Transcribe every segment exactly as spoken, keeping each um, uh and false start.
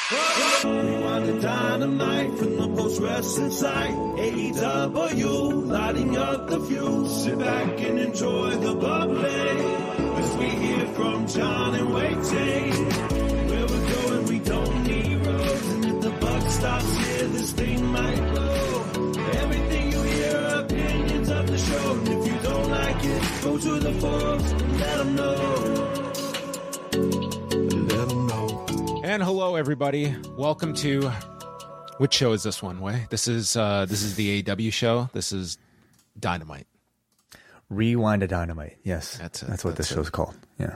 Rewind the dynamite from the post-wrestling site. A E W, lighting up the fuse. Sit back and enjoy the bubbly as we hear from John and Wade T. Where we're going, we don't need roads. And if the buck stops here, this thing might blow. Everything you hear are opinions of the show. And if you don't like it, go to the forums and let them know. Let them know. And hello, everybody. Welcome to, which show is this one, Way? This is uh, this is the A E W show. This is Dynamite. Rewind a Dynamite. Yes, that's it. That's what that's this it. show's called. Yeah,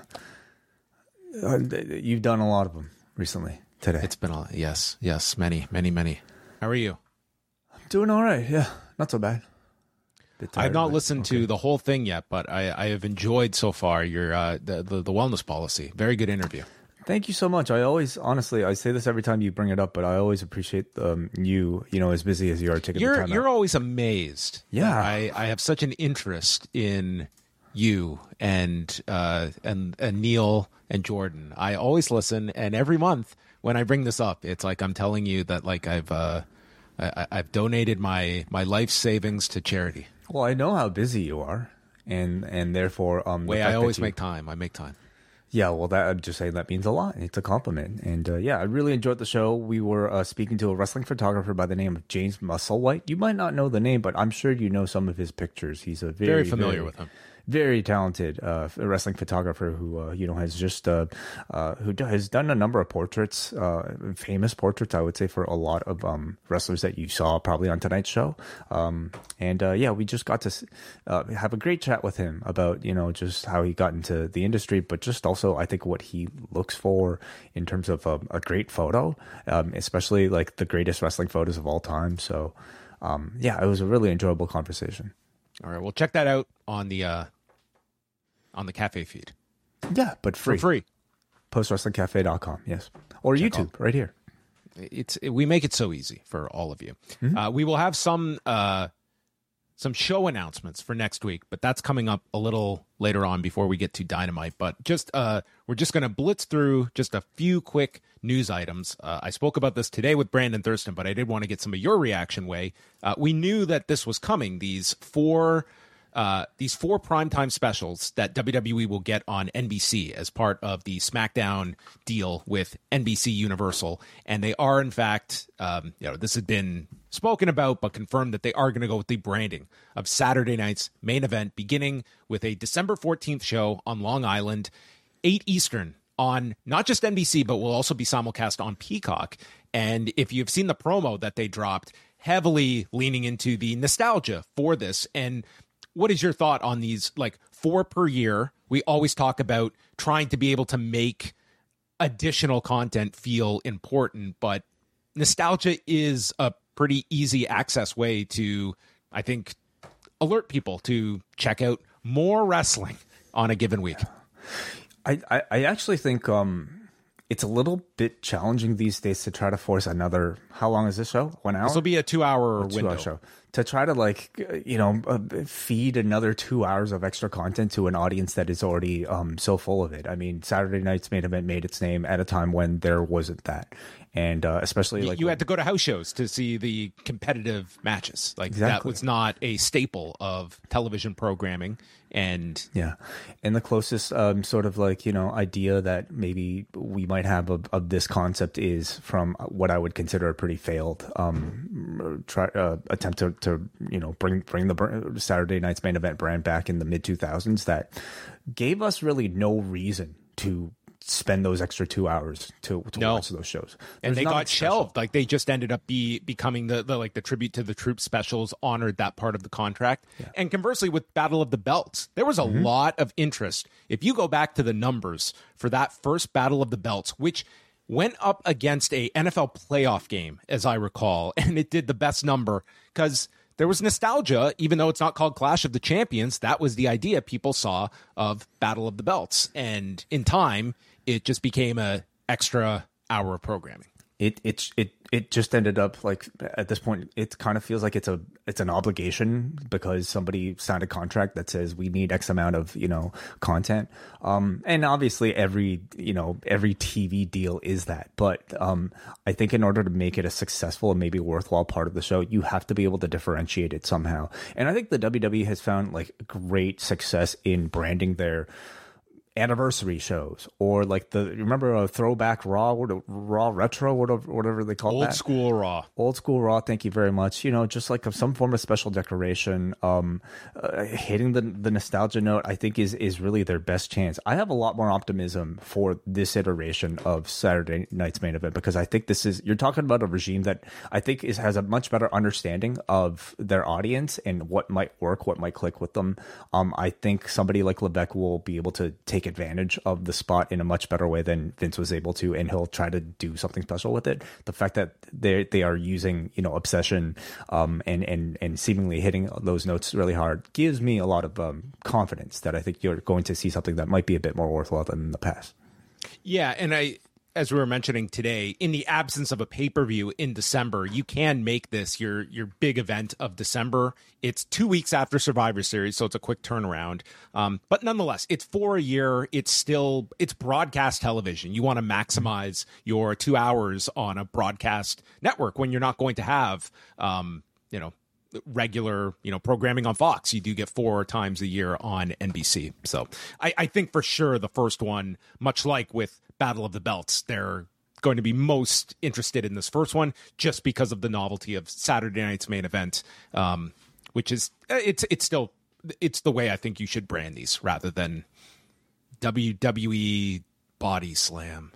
uh, you've done a lot of them recently. Today, It's been a yes, yes, many, many, many. How are you? I'm doing all right. Yeah, not so bad. Bit tired, I've not but listened okay. to the whole thing yet, but I, I have enjoyed so far your uh, the, the the wellness policy. Very good interview. Thank you so much. I always, honestly, I say this every time you bring it up, but I always appreciate um, you, you know, as busy as you are, taking You're the time you're out. always amazed. Yeah. that I, I have such an interest in you and uh and, and Neil and Jordan. I always listen, and every month when I bring this up, it's like I'm telling you that like I've uh I, I've donated my my life savings to charity. Well, I know how busy you are, and and therefore, um, the Way fact I that always you- make time. I make time. Yeah, well, that I'm just saying that means a lot. It's a compliment, and uh, yeah, I really enjoyed the show. We were uh, speaking to a wrestling photographer by the name of James Musselwhite. You might not know the name, but I'm sure you know some of his pictures. He's a very, Very familiar very, with him. very talented uh, wrestling photographer who uh, you know has just uh, uh, who do, has done a number of portraits, uh, famous portraits, I would say, for a lot of um, wrestlers that you saw probably on tonight's show. Um, and uh, yeah, we just got to uh, have a great chat with him about you know just how he got into the industry, but just also I think what he looks for in terms of um, a great photo, um, especially like the greatest wrestling photos of all time. So um, yeah, it was a really enjoyable conversation. All right, well, check that out on the uh on the cafe feed Yeah, but free. for free. post wrestling cafe dot com, yes. Or Check YouTube, right here. It's we make it so easy for all of you. Uh, we will have some uh, some show announcements for next week, but that's coming up a little later on before we get to Dynamite. But just uh, we're just going to blitz through just a few quick news items. Uh, I spoke about this today with Brandon Thurston, but I did want to get some of your reaction. Way uh, we knew that this was coming. These four. Uh, these four primetime specials that W W E will get on N B C as part of the SmackDown deal with N B C Universal. And they are, in fact, um, you know, this has been spoken about, but confirmed that they are going to go with the branding of Saturday night's main event, beginning with a December fourteenth show on Long Island, eight Eastern, on not just N B C, but will also be simulcast on Peacock. And if you've seen the promo that they dropped, heavily leaning into the nostalgia for this. And what is your thought on these, like, four per year? We always talk about trying to be able to make additional content feel important, but nostalgia is a pretty easy access way to, I think, alert people to check out more wrestling on a given week. I, I, I actually think um, it's a little bit challenging these days to try to force another. How long is this show? One hour? This will be a two-hour A two-hour window. show. To try to like uh, you know uh, feed another two hours of extra content to an audience that is already um so full of it. I mean, Saturday night's main event made its name at a time when there wasn't that, and uh, especially You- like you had to go to house shows to see the competitive matches. Like that Exactly. was not a staple of television programming. And yeah, and the closest um, sort of like you know idea that maybe we might have of, of this concept is from what I would consider a pretty failed um, try, uh, attempt to, to you know bring bring the br- Saturday night's main event brand back in the mid two thousands that gave us really no reason to spend those extra two hours to, to No. watch those shows. and There's they nothing got special. shelved. Like they just ended up be becoming the, the like the tribute to the troop specials honored that part of the contract. And conversely, with Battle of the Belts, there was a Mm-hmm. lot of interest. If you go back to the numbers for that first Battle of the Belts, which went up against a N F L playoff game, as I recall, and it did the best number because there was nostalgia, even though it's not called Clash of the Champions. That was the idea people saw of Battle of the Belts. And in time, it just became a extra hour of programming. it it it it just ended up like at this point it kind of feels like it's a it's an obligation because somebody signed a contract that says we need X amount of, you know, content. Um, and obviously every, you know, every T V deal is that. But um, I think in order to make it a successful and maybe worthwhile part of the show, you have to be able to differentiate it somehow. And I think the W W E has found like great success in branding their anniversary shows, or like the remember a throwback Raw, or Raw retro, whatever, whatever they call old that. school Raw, old school Raw. Thank you very much. You know, just like some form of special decoration. Um, uh, hitting the the nostalgia note, I think is is really their best chance. I have a lot more optimism for this iteration of Saturday Night's Main Event because I think this is you're talking about a regime that I think is has a much better understanding of their audience and what might work, what might click with them. Um, I think somebody like Levesque will be able to take advantage of the spot in a much better way than Vince was able to, and he'll try to do something special with it. The fact that they they are using, you know, obsession um, and and and seemingly hitting those notes really hard gives me a lot of um, confidence that I think you're going to see something that might be a bit more worthwhile than in the past. Yeah, and I. As we were mentioning today, in the absence of a pay-per-view in December, you can make this your your big event of December. It's two weeks after Survivor Series, so it's a quick turnaround. Um, but nonetheless, it's for a year. It's still it's broadcast television. You want to maximize your two hours on a broadcast network when you're not going to have, um, you know, regular, you know, programming on Fox. You do get four times a year on N B C. So I, I think for sure the first one, much like with Battle of the Belts, they're going to be most interested in this first one just because of the novelty of Saturday Night's Main Event, um, which is it's it's still it's the way I think you should brand these rather than W W E Body Slam.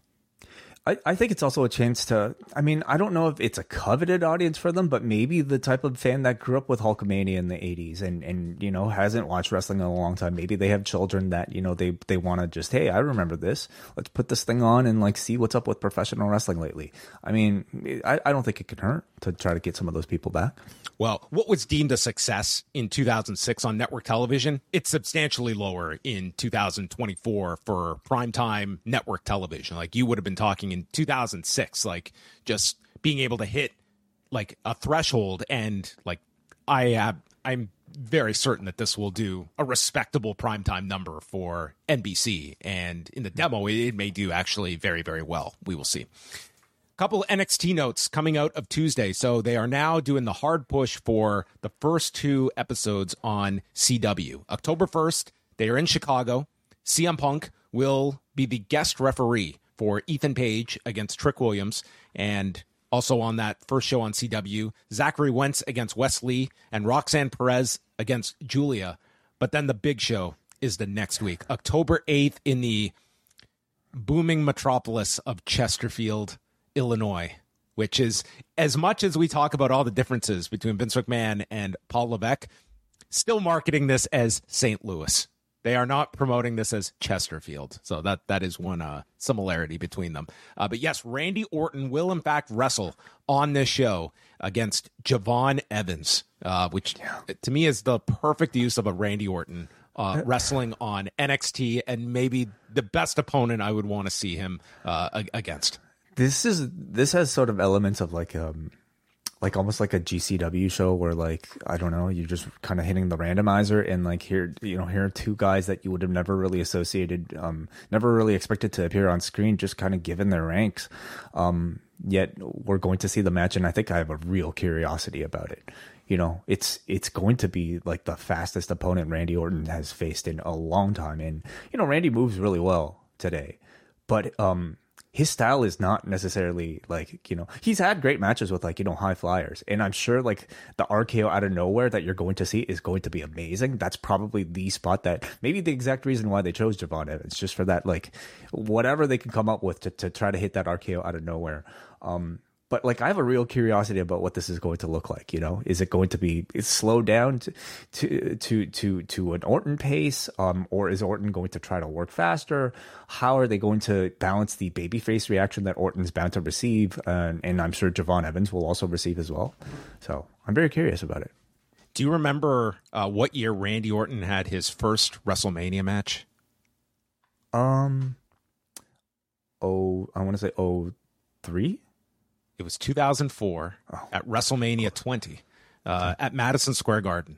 I, I think it's also a chance to, I mean, I don't know if it's a coveted audience for them, but maybe the type of fan that grew up with Hulkamania in the eighties and, and, you know, hasn't watched wrestling in a long time. Maybe they have children that, you know, they, they want to just, hey, I remember this. Let's put this thing on and like see what's up with professional wrestling lately. I mean, I, I don't think it can hurt to try to get some of those people back. Well, what was deemed a success in two thousand six on network television, it's substantially lower in two thousand twenty-four for primetime network television. Like you would have been talking in two thousand six, like just being able to hit like a threshold. And like I uh, I'm very certain that this will do a respectable primetime number for N B C. And in the demo, it may do actually very, very well. We will see. Couple N X T notes coming out of Tuesday. So they are now doing the hard push for the first two episodes on C W. October first, they are in Chicago. C M Punk will be the guest referee for Ethan Page against Trick Williams. And also on that first show on C W, Zachary Wentz against Wes Lee and Roxanne Perez against Julia. But then the big show is the next week, October eighth, in the booming metropolis of Chesterfield, Illinois, which is, as much as we talk about all the differences between Vince McMahon and Paul Levesque, still marketing this as Saint Louis. They are not promoting this as Chesterfield. So that that is one uh, similarity between them. Uh, but yes, Randy Orton will in fact wrestle on this show against Javon Evans, uh, which yeah. to me is the perfect use of a Randy Orton uh, wrestling on N X T, and maybe the best opponent I would want to see him uh, against. This is this has sort of elements of like um like almost like a G C W show where like I don't know, you're just kind of hitting the randomizer and like here you know here are two guys that you would have never really associated, um never really expected to appear on screen, just kind of given their ranks. Um yet we're going to see the match, and I think I have a real curiosity about it. You know, it's it's going to be like the fastest opponent Randy Orton has faced in a long time, and you know Randy moves really well today, but um. his style is not necessarily like, you know, he's had great matches with like, you know, high flyers. And I'm sure like the R K O out of nowhere that you're going to see is going to be amazing. That's probably the spot that maybe the exact reason why they chose Javon Evans, just for that, like whatever they can come up with to, to try to hit that R K O out of nowhere. Um, But like, I have a real curiosity about what this is going to look like. You know, is it going to be slowed down to to to to, to an Orton pace, um, or is Orton going to try to work faster? How are they going to balance the babyface reaction that Orton's bound to receive, uh, and I'm sure Javon Evans will also receive as well. So I'm very curious about it. Do you remember uh, what year Randy Orton had his first WrestleMania match? Um, oh, I want to say oh three. It was two thousand four oh. at WrestleMania twenty uh, okay. at Madison Square Garden.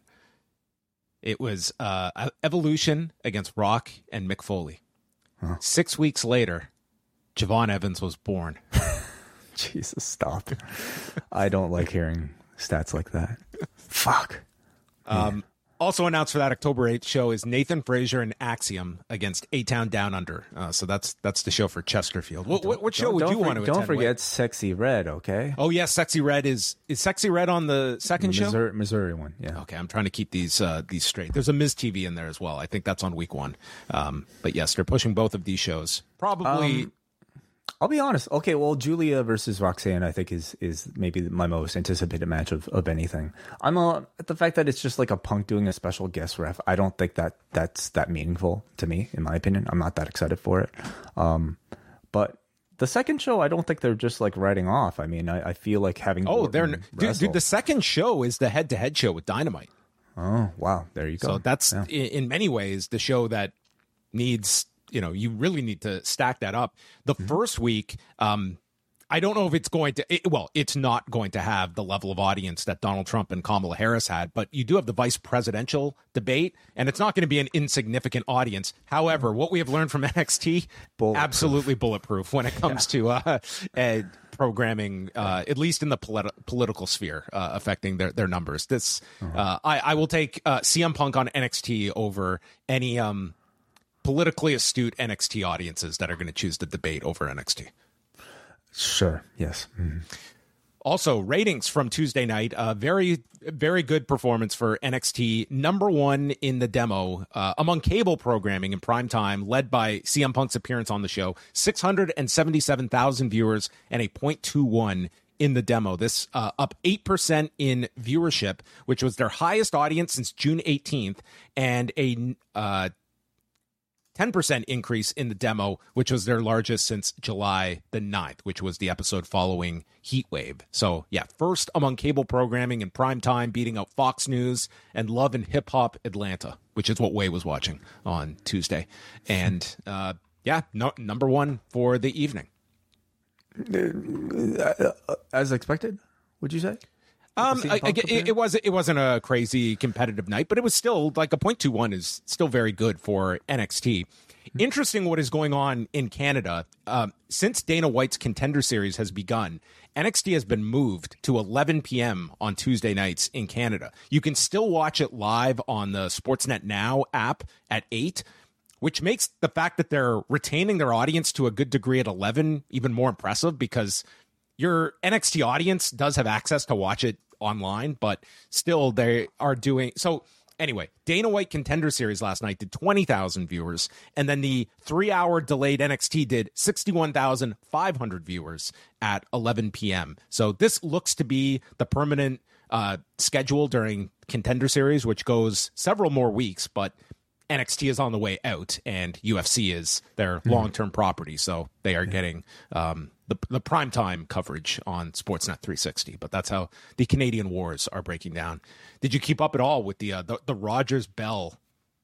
It was uh, Evolution against Rock and Mick Foley. Huh. Six weeks later, Javon Evans was born. Jesus, stop. I don't like hearing stats like that. Fuck. Um, also announced for that October eighth show is Nathan Frazier and Axiom against A-Town Down Under. Uh, so that's that's the show for Chesterfield. What, what, what show would you for, want to attend? Don't forget with? Sexy Red, okay? Oh, yes, Sexy Red is... Is Sexy Red on the second Missouri, show? Missouri one, yeah. Okay, I'm trying to keep these uh, these straight. There's a Miz T V in there as well. I think that's on week one. Um, but yes, they're pushing both of these shows. Probably... Um, I'll be honest. Okay, well, Julia versus Roxanne, I think, is is maybe my most anticipated match of, of anything. I'm a, at the fact that it's just like a Punk doing a special guest ref. I don't think that that's that meaningful to me, in my opinion. I'm not that excited for it. Um, but the second show, I don't think they're just like writing off. I mean, I, I feel like having oh, they're dude, dude. The second show is the head-to-head show with Dynamite. Oh, wow! There you go. So that's yeah. in, in many ways the show that needs. You know, you really need to stack that up. The mm-hmm. first week, um, I don't know if it's going to, it, well, it's not going to have the level of audience that Donald Trump and Kamala Harris had, but you do have the vice presidential debate, and it's not going to be an insignificant audience. However, what we have learned from N X T, bulletproof. absolutely bulletproof when it comes yeah. to uh, uh, programming, uh, at least in the politi- political sphere, uh, affecting their, their numbers. This, uh-huh. uh, I, I will take uh, C M Punk on N X T over any, um, politically astute N X T audiences that are going to choose to debate over N X T. Sure. Yes. Mm-hmm. Also, ratings from Tuesday night. Uh, very, very good performance for N X T. Number one in the demo uh, among cable programming in prime time, led by C M Punk's appearance on the show. six hundred seventy-seven thousand viewers and a point two one in the demo. This uh, up eight percent in viewership, which was their highest audience since June eighteenth, and a uh, ten percent increase in the demo, which was their largest since July the ninth, which was the episode following Heatwave. So, yeah, first among cable programming in prime time, beating out Fox News and Love and Hip Hop Atlanta, which is what Way was watching on Tuesday. And, uh, yeah, no, number one for the evening. As expected, would you say? Um, I, I, it, it was it wasn't a crazy competitive night, but it was still like a point two one is still very good for N X T. Interesting what is going on in Canada. Um, since Dana White's Contender Series has begun, N X T has been moved to eleven p.m. on Tuesday nights in Canada. You can still watch it live on the Sportsnet Now app at eight, which makes the fact that they're retaining their audience to a good degree at eleven even more impressive, because your N X T audience does have access to watch it online, but still they are doing so. Anyway, Dana White Contender Series last night did twenty thousand viewers, and then the three-hour delayed N X T did sixty-one thousand five hundred viewers at eleven p.m. So this looks to be the permanent uh, schedule during Contender Series, which goes several more weeks, but N X T is on the way out, and U F C is their mm-hmm. long-term property, so they are yeah. getting um, the the primetime coverage on Sportsnet three sixty. But that's how the Canadian wars are breaking down. Did you keep up at all with the uh, the, the Rogers Bell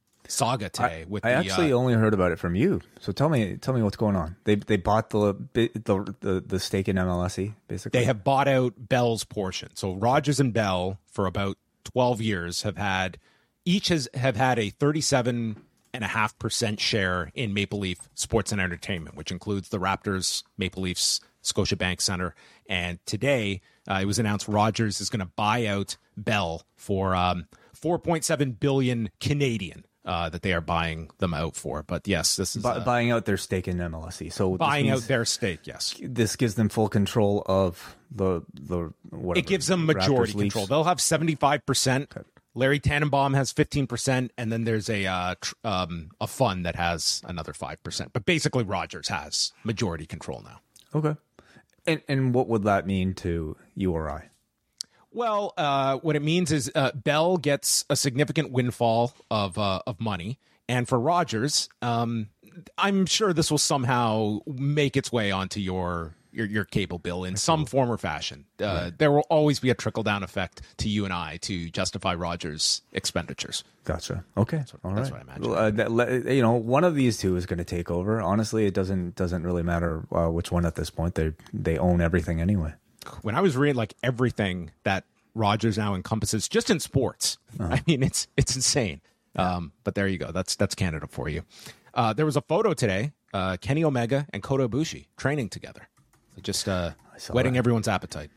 saga today? I, with I the, actually uh, only heard about it from you. So tell me, tell me what's going on. They they bought the the the, the stake in M L S E, basically. They have bought out Bell's portion. So Rogers and Bell for about twelve years have had. Each has have had a thirty-seven and a half percent share in Maple Leaf Sports and Entertainment, which includes the Raptors, Maple Leafs, Scotiabank Center. And today uh, it was announced Rogers is going to buy out Bell for um, four point seven billion Canadian uh, that they are buying them out for. But yes, this is uh, buying out their stake in M L S E. So buying out their stake. Yes, this gives them full control of the the whatever. It gives them majority Raptors control. Leafs. They'll have seventy-five percent. Okay. Larry Tannenbaum has fifteen percent, and then there's a uh, tr- um, a fund that has another five percent. But basically, Rogers has majority control now. Okay. And and what would that mean to you or I? Well, uh, what it means is uh, Bell gets a significant windfall of uh, of money. And for Rogers, um, I'm sure this will somehow make its way onto your your, your cable bill in some form or fashion. Uh, right. There will always be a trickle-down effect to you and I to justify Rogers' expenditures. Gotcha. Okay. That's what, All that's right. what I imagine. Well, uh, that, you know, one of these two is going to take over. Honestly, it doesn't doesn't really matter uh, which one at this point. They they own everything anyway. when I was reading like everything that Rogers now encompasses just in sports, uh-huh. I mean, it's it's insane. Yeah. Um, but there you go. That's that's Canada for you. Uh, there was a photo today, uh, Kenny Omega and Kota Ibushi training together. So just uh, whetting that. everyone's appetite.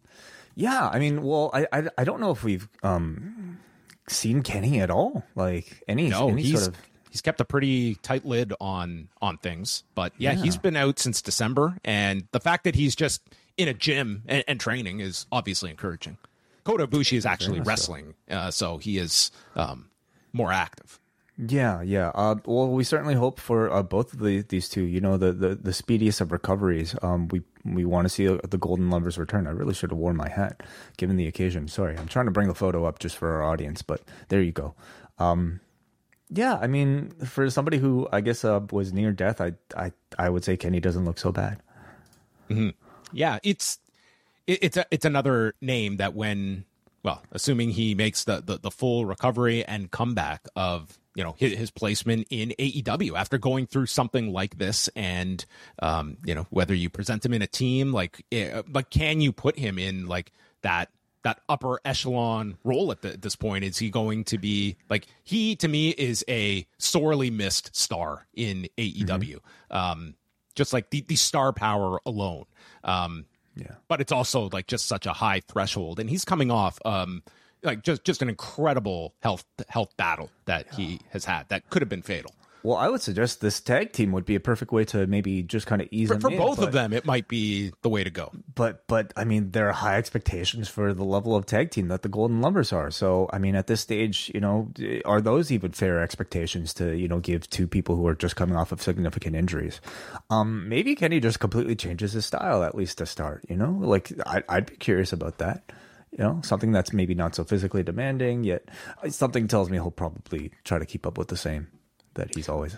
Yeah, I mean, well, I, I, I don't know if we've um, seen Kenny at all. Like any, no, any he's, sort of. He's kept a pretty tight lid on on things, but yeah, yeah, he's been out since December, and the fact that he's just in a gym and, and training is obviously encouraging. Kota Ibushi is actually wrestling, so, uh, so he is um, more active. Yeah, yeah. Uh, well, we certainly hope for uh, both of the, these two. You know, the, the, the speediest of recoveries. Um, we we want to see the Golden Lovers return. I really should have worn my hat, given the occasion. Sorry, I'm trying to bring the photo up just for our audience, but there you go. Um, yeah, I mean, for somebody who I guess uh, was near death, I I I would say Kenny doesn't look so bad. Mm-hmm. Yeah, it's it, it's a, it's another name that when well, assuming he makes the, the, the full recovery and comeback of. You know, his, his placement in A E W after going through something like this, and um, you know, whether you present him in a team, like, uh, but can you put him in like that that upper echelon role at, the, at this point? Is he going to be like he to me is a sorely missed star in A E W, mm-hmm. um, just like the the star power alone. Um, yeah, but it's also like just such a high threshold, and he's coming off. Um, Like just, just an incredible health health battle that he has had that could have been fatal. Well, I would suggest this tag team would be a perfect way to maybe just kind of ease for, him for in. both but, of them. It might be the way to go. But but I mean, there are high expectations for the level of tag team that the Golden Lovers are. So I mean, at this stage, you know, are those even fair expectations to you know give to people who are just coming off of significant injuries? Um, maybe Kenny just completely changes his style at least to start. You know, like I, I'd be curious about that. You know, something that's maybe not so physically demanding, yet something tells me he'll probably try to keep up with the same that he's always.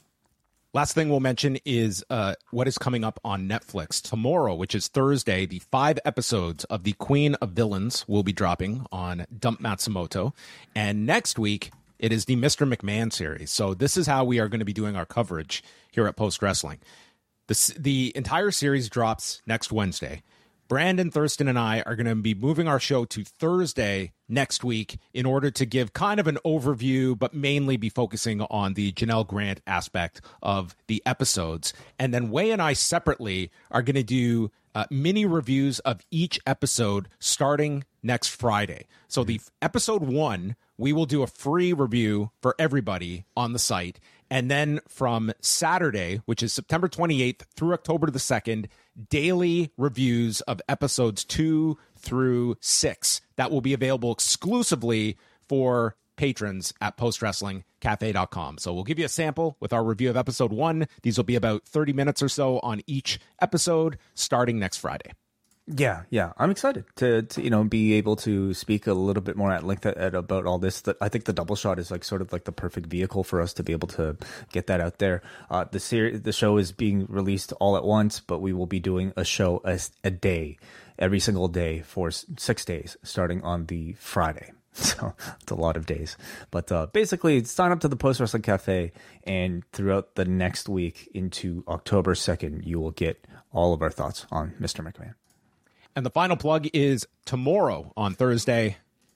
Last thing we'll mention is uh, what is coming up on Netflix tomorrow, which is Thursday. The five episodes of The Queen of Villains will be dropping on Dump Matsumoto. And next week, it is the Mister McMahon series. So this is how we are going to be doing our coverage here at Post Wrestling. The, the entire series drops next Wednesday. Brandon Thurston and I are going to be moving our show to Thursday next week in order to give kind of an overview, but mainly be focusing on the Janelle Grant aspect of the episodes. And then Way and I separately are going to do uh, mini reviews of each episode starting next Friday. So the episode one, we will do a free review for everybody on the site. And then from Saturday, which is September twenty-eighth through October the second, daily reviews of episodes two through six that will be available exclusively for patrons at post wrestling cafe dot com. So we'll give you a sample with our review of episode one. These will be about thirty minutes or so on each episode starting next Friday. Yeah, yeah, I'm excited to, to you know be able to speak a little bit more at length at, at, about all this. That I think the double shot is like sort of like the perfect vehicle for us to be able to get that out there. Uh, the series, the show is being released all at once, but we will be doing a show a, a day, every single day for six days, starting on the Friday. So it's a lot of days, but uh, basically sign up to the Post Wrestling Cafe, and throughout the next week into October second, you will get all of our thoughts on Mister McMahon. And the final plug is tomorrow on Thursday,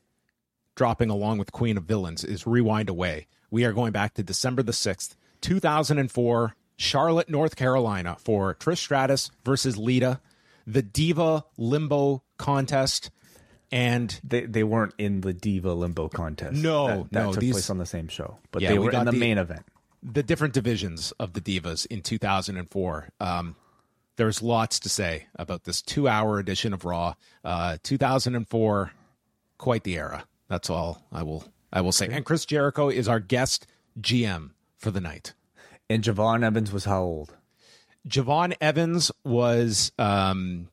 dropping along with Queen of Villains, is Rewind Away. We are going back to December the sixth, two thousand four, Charlotte, North Carolina, for Trish Stratus versus Lita, the Diva Limbo contest. And they they weren't in the Diva Limbo contest. No, that, that no, took these, place on the same show, but yeah, they we were in the, the main event. The different divisions of the Divas in two thousand four. Um, There's lots to say about this two-hour edition of Raw. Uh, two thousand four, quite the era. That's all I will I will say. And Chris Jericho is our guest G M for the night. And Javon Evans was how old? Javon Evans was um,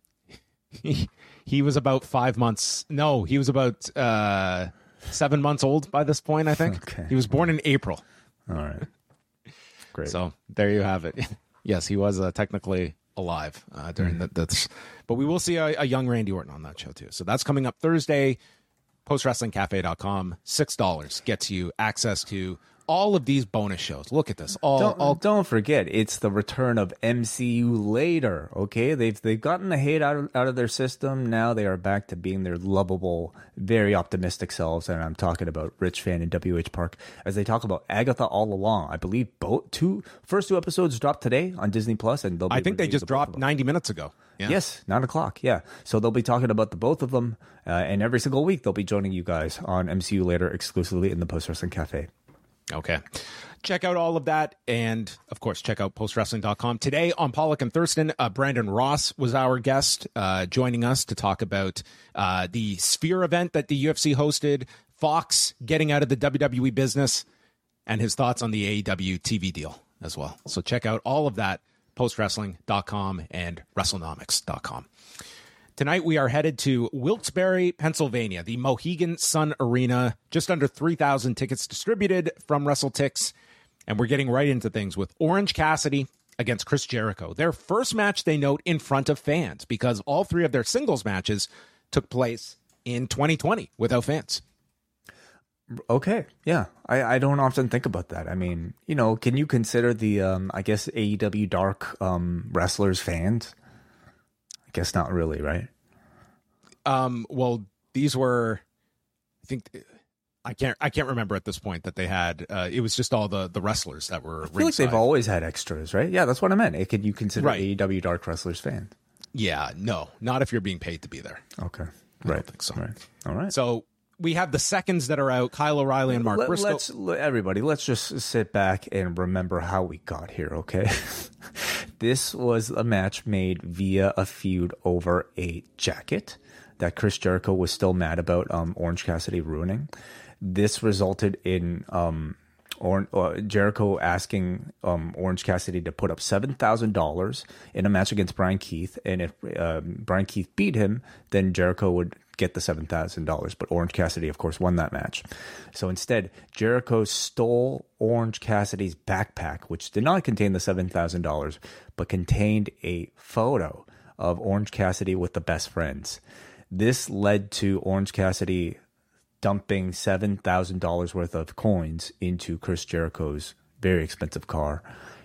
he, he was about five months. No, he was about uh, seven months old by this point. I think okay. He was born in April. All right, great. So there you have it. Yes, he was uh, technically alive uh, during mm. the, the but we will see a, a young Randy Orton on that show too. So that's coming up Thursday. post wrestling cafe dot com. six dollars gets you access to all of these bonus shows. Look at this. All, don't, all... don't forget, it's the return of M C U later. Okay, they've they've gotten the hate out of, out of their system. Now they are back to being their lovable, very optimistic selves. And I'm talking about Rich Fan and W H Park as they talk about Agatha all along. I believe both two first two episodes dropped today on Disney Plus, and they'll be I think they just the dropped ninety minutes ago. Yeah. Yes, nine o'clock. Yeah, so they'll be talking about the both of them, uh, and every single week they'll be joining you guys on M C U later exclusively in the Post Wrestling Cafe. Okay. Check out all of that. And, of course, check out post wrestling dot com. Today on Pollock and Thurston, uh, Brandon Ross was our guest, uh, joining us to talk about uh, the Sphere event that the U F C hosted, Fox getting out of the W W E business, and his thoughts on the A E W T V deal as well. So check out all of that, post wrestling dot com and wrestlenomics dot com. Tonight, we are headed to Wilkes-Barre, Pennsylvania, the Mohegan Sun Arena. Just under three thousand tickets distributed from WrestleTix. And we're getting right into things with Orange Cassidy against Chris Jericho. Their first match, they note, in front of fans, because all three of their singles matches took place in twenty twenty without fans. Okay, yeah. I, I don't often think about that. I mean, you know, can you consider the, um, I guess, A E W Dark um, wrestlers fans? Guess not really, right? Um, well, these were, I think, I can't, I can't remember at this point that they had. Uh, it was just all the, the wrestlers that were. I feel ringside. Like they've always had extras, right? Yeah, that's what I meant. It, could you consider right. A E W Dark wrestlers fans? Yeah, no, not if you're being paid to be there. Okay, I right. don't think so. Right. All right. So we have the seconds that are out: Kyle O'Reilly and Mark Let, Briscoe. Let's everybody. Let's just sit back and remember how we got here. Okay. This was a match made via a feud over a jacket that Chris Jericho was still mad about um, Orange Cassidy ruining. This resulted in um, or, uh, Jericho asking um, Orange Cassidy to put up seven thousand dollars in a match against Brian Keith. And if um, Brian Keith beat him, then Jericho would get the seven thousand dollars. But Orange Cassidy, of course, won that match. So instead, Jericho stole Orange Cassidy's backpack, which did not contain the seven thousand dollars, but contained a photo of Orange Cassidy with the best friends. This led to Orange Cassidy dumping seven thousand dollars worth of coins into Chris Jericho's very expensive car.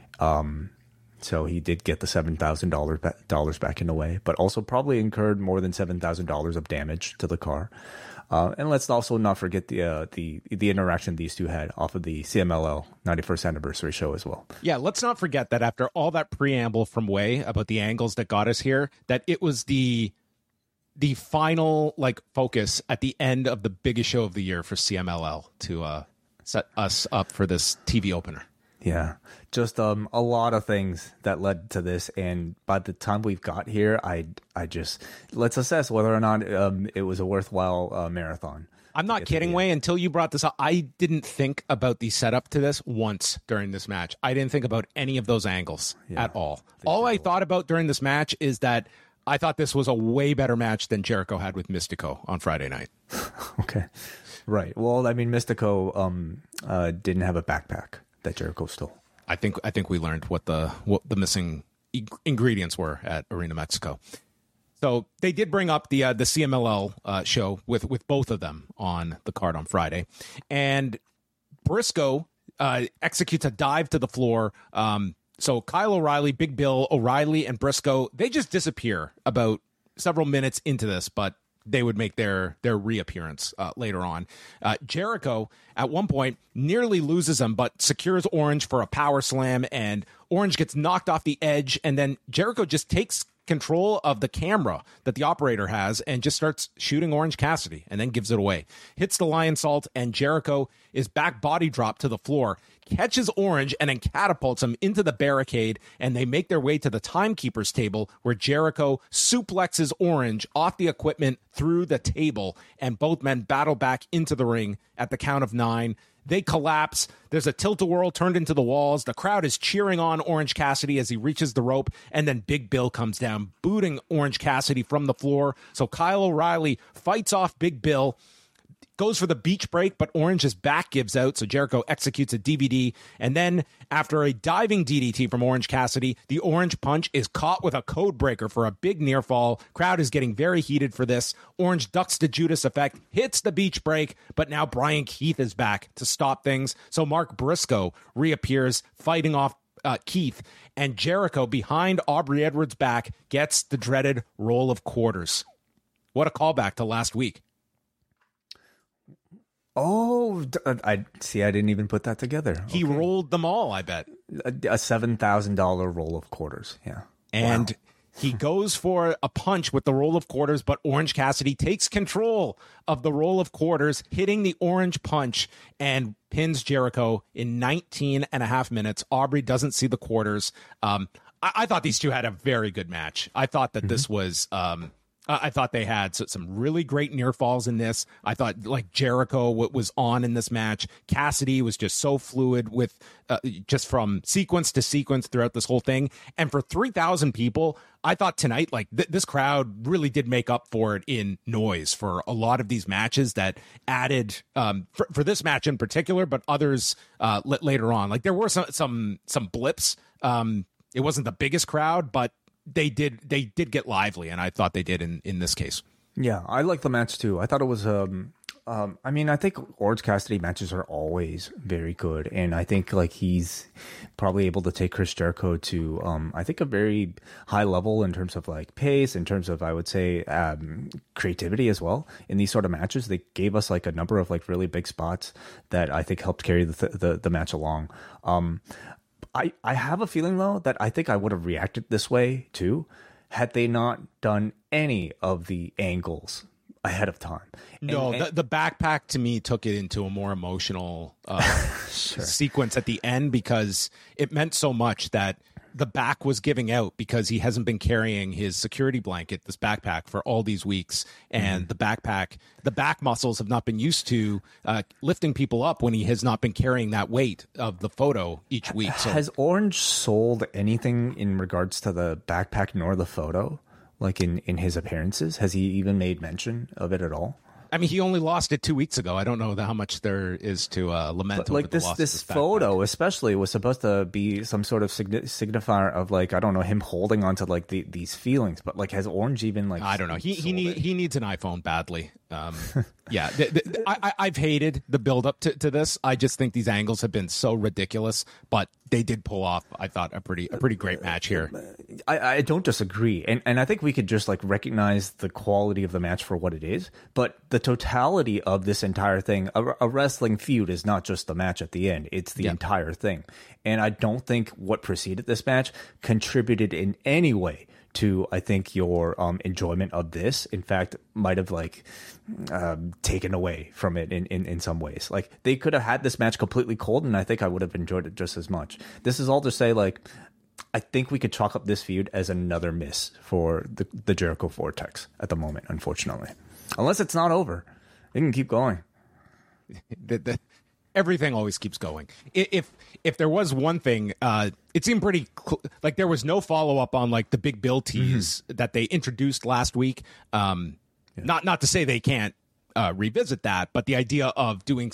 Um, so he did get the seven thousand dollars back in a way, but also probably incurred more than seven thousand dollars of damage to the car. Uh, and let's also not forget the uh, the the interaction these two had off of the C M L L ninety-first anniversary show as well. Yeah, let's not forget that after all that preamble from Way about the angles that got us here, that it was the the final like focus at the end of the biggest show of the year for C M L L to uh, set us up for this T V opener. Yeah, just um, a lot of things that led to this, and by the time we've got here, I I just let's assess whether or not um, it was a worthwhile uh, marathon. I'm not kidding, Way. Until you brought this up, I didn't think about the setup to this once during this match. I didn't think about any of those angles yeah, at all. All I thought about during this match is that I thought this was a way better match than Jericho had with Mystico on Friday night. Okay, right. Well, I mean, Mystico um, uh, didn't have a backpack that Jericho stole. I think I think we learned what the what the missing e- ingredients were at Arena Mexico. So they did bring up the uh, the C M L L uh, show with with both of them on the card on Friday, and Briscoe uh, executes a dive to the floor. Um, so Kyle O'Reilly, Big Bill O'Reilly, and Briscoe, they just disappear about several minutes into this, but they would make their their reappearance uh, later on. Uh, Jericho, at one point, nearly loses him, but secures Orange for a power slam, and Orange gets knocked off the edge, and then Jericho just takes control of the camera that the operator has and just starts shooting Orange Cassidy and then gives it away. Hits the lion salt, and Jericho is back body drop to the floor, catches Orange, and then catapults him into the barricade, and they make their way to the timekeeper's table where Jericho suplexes Orange off the equipment through the table, and both men battle back into the ring at the count of nine. They collapse. There's a tilt-a-whirl turned into the walls. The crowd is cheering on Orange Cassidy as he reaches the rope, and then Big Bill comes down, booting Orange Cassidy from the floor. So Kyle O'Reilly fights off Big Bill. goes for the beach break, but Orange's back gives out, so Jericho executes a D V D. And then, after a diving D D T from Orange Cassidy, the Orange Punch is caught with a code breaker for a big near fall. Crowd is getting very heated for this. Orange ducks the Judas effect, hits the beach break, but now Brian Keith is back to stop things. So Mark Briscoe reappears, fighting off Uh, Keith, and Jericho behind Aubrey Edwards' back gets the dreaded roll of quarters. What a callback to last week. Oh, I see. I didn't even put that together. He okay. rolled them all, I bet. A, a seven thousand dollars roll of quarters. Yeah. And wow. He goes for a punch with the roll of quarters, but Orange Cassidy takes control of the roll of quarters, hitting the Orange Punch and pins Jericho in nineteen and a half minutes. Aubrey doesn't see the quarters. Um, I, I thought these two had a very good match. I thought that mm-hmm. this was... Um, I thought they had some really great near falls in this. I thought like Jericho was on in this match. Cassidy was just so fluid with uh, just from sequence to sequence throughout this whole thing. And for three thousand people, I thought tonight, like th- this crowd really did make up for it in noise for a lot of these matches that added um, for, for this match in particular, but others uh, l- later on. Like there were some, some, some blips. Um, it wasn't the biggest crowd, but they did they did get lively, and I thought they did in, in this case. Yeah, I like the match too. I thought it was um um I mean, I think Orange Cassidy matches are always very good, and I think like he's probably able to take Chris Jericho to um I think a very high level in terms of like pace, in terms of I would say um creativity as well in these sort of matches. They gave us like a number of like really big spots that I think helped carry the th- the, the match along. Um I, I have a feeling, though, that I think I would have reacted this way, too, had they not done any of the angles ahead of time. No, and, the, the backpack, to me, took it into a more emotional uh, sure. sequence at the end because it meant so much that the back was giving out because he hasn't been carrying his security blanket, this backpack, for all these weeks. And mm-hmm. the backpack, the back muscles have not been used to uh, lifting people up when he has not been carrying that weight of the photo each week. So, has Orange sold anything in regards to the backpack nor the photo? Like in, in his appearances? Has he even made mention of it at all? I mean, he only lost it two weeks ago. I don't know how much there is to uh, lament but, over like the this, loss this of this photo, especially, was supposed to be some sort of signi- signifier of like I don't know him holding onto like the, these feelings. But like, has Orange even like? I don't know. He he need, he needs an iPhone badly. Um, yeah, th- th- I, I I've hated the build up to, to this. I just think these angles have been so ridiculous, but they did pull off, I thought, a pretty a pretty great match here. I, I don't disagree, and and I think we could just like recognize the quality of the match for what it is, but the totality of this entire thing, a, a wrestling feud is not just the match at the end; it's the yeah. entire thing. And I don't think what preceded this match contributed in any way to, I think, your um, enjoyment of this. In fact, might have like um, taken away from it in, in, in some ways. Like they could have had this match completely cold, and I think I would have enjoyed it just as much. This is all to say, like, I think we could chalk up this feud as another miss for the, the Jericho Vortex at the moment, unfortunately. Unless it's not over. It can keep going. the, the, everything always keeps going. If if there was one thing, uh, it seemed pretty cl- like there was no follow up on like the big Bill tease mm-hmm. that they introduced last week. Um, yeah. Not not to say they can't uh, revisit that, but the idea of doing.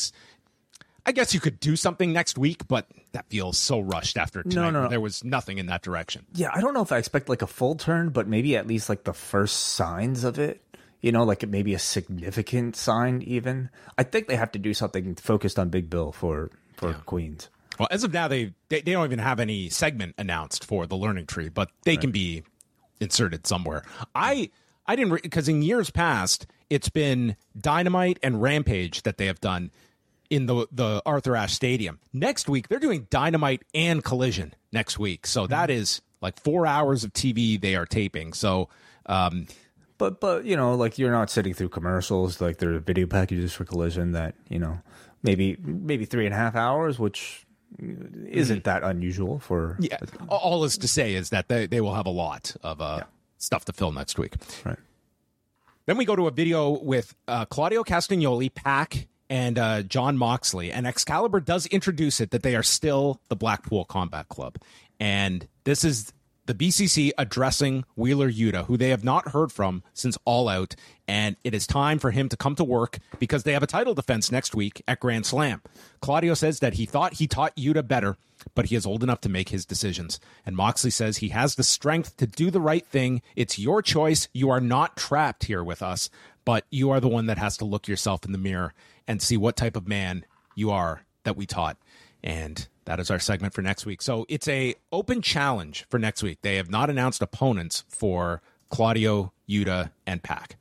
I guess you could do something next week, but that feels so rushed after tonight. No, no, no. There was nothing in that direction. Yeah, I don't know if I expect like a full turn, but maybe at least like the first signs of it. You know, like maybe a significant sign even. I think they have to do something focused on Big Bill for, for yeah. Queens. Well, as of now, they, they they don't even have any segment announced for the Learning Tree, but they right. can be inserted somewhere. I I didn't, because in years past, it's been Dynamite and Rampage that they have done in the, the Arthur Ashe Stadium. Next week, they're doing Dynamite and Collision next week. So mm-hmm. that is like four hours of T V they are taping. So... um But, but you know, like, you're not sitting through commercials. Like, there are video packages for Collision that, you know, maybe maybe three and a half hours, which isn't mm. that unusual for... Yeah, all is to say is that they, they will have a lot of uh, yeah. stuff to fill next week. Right. Then we go to a video with uh, Claudio Castagnoli, Pac, and uh, John Moxley. And Excalibur does introduce it that they are still the Blackpool Combat Club. And this is... the B C C addressing Wheeler Yuta, who they have not heard from since All Out, and it is time for him to come to work because they have a title defense next week at Grand Slam. Claudio says that he thought he taught Yuta better, but he is old enough to make his decisions. And Moxley says he has the strength to do the right thing. It's your choice. You are not trapped here with us, but you are the one that has to look yourself in the mirror and see what type of man you are that we taught. And that is our segment for next week. So it's a open challenge for next week. They have not announced opponents for Claudio, Yuta, and Pac.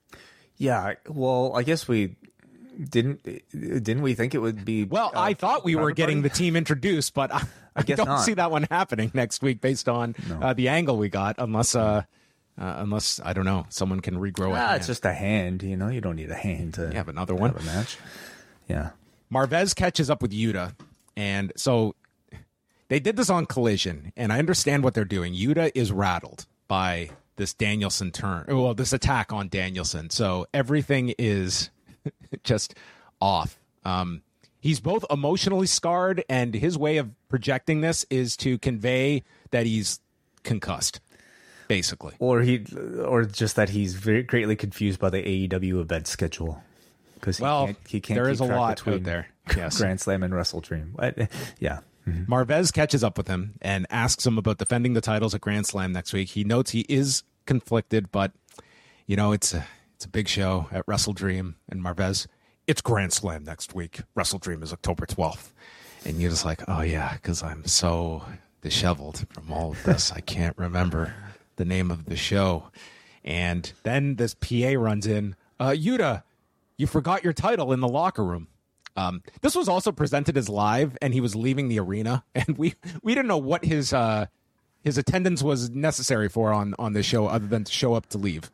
Yeah, well, I guess we didn't didn't we think it would be well uh, I thought we were getting party? the team introduced, but I, I, guess don't not. see that one happening next week based on No. uh, the angle we got, unless uh, uh, unless I don't know, someone can regrow Ah, it. it's just a hand, you know. You don't need a hand to You have another one. have a match. Yeah. Marvez catches up with Yuta, and so they did this on Collision, and I understand what they're doing. Yuta is rattled by this Danielson turn, well, this attack on Danielson, so everything is just off. Um, he's both emotionally scarred, and his way of projecting this is to convey that he's concussed, basically. Or he, or just that he's very greatly confused by the A E W event schedule because he Well, can't, he can't there keep is a track lot between out there. Yes. Grand Slam and Wrestle Dream. But, yeah. Marvez catches up with him and asks him about defending the titles at Grand Slam next week. He notes he is conflicted, but you know, it's a it's a big show at Wrestle Dream, and Marvez, it's Grand Slam next week. Wrestle Dream is October twelfth. And you're just like, oh yeah, because I'm so disheveled from all of this. I can't remember the name of the show. And then this P A runs in, uh, Yuta, you forgot your title in the locker room. Um, this was also presented as live, and he was leaving the arena, and we we didn't know what his uh, his attendance was necessary for on on this show, other than to show up to leave.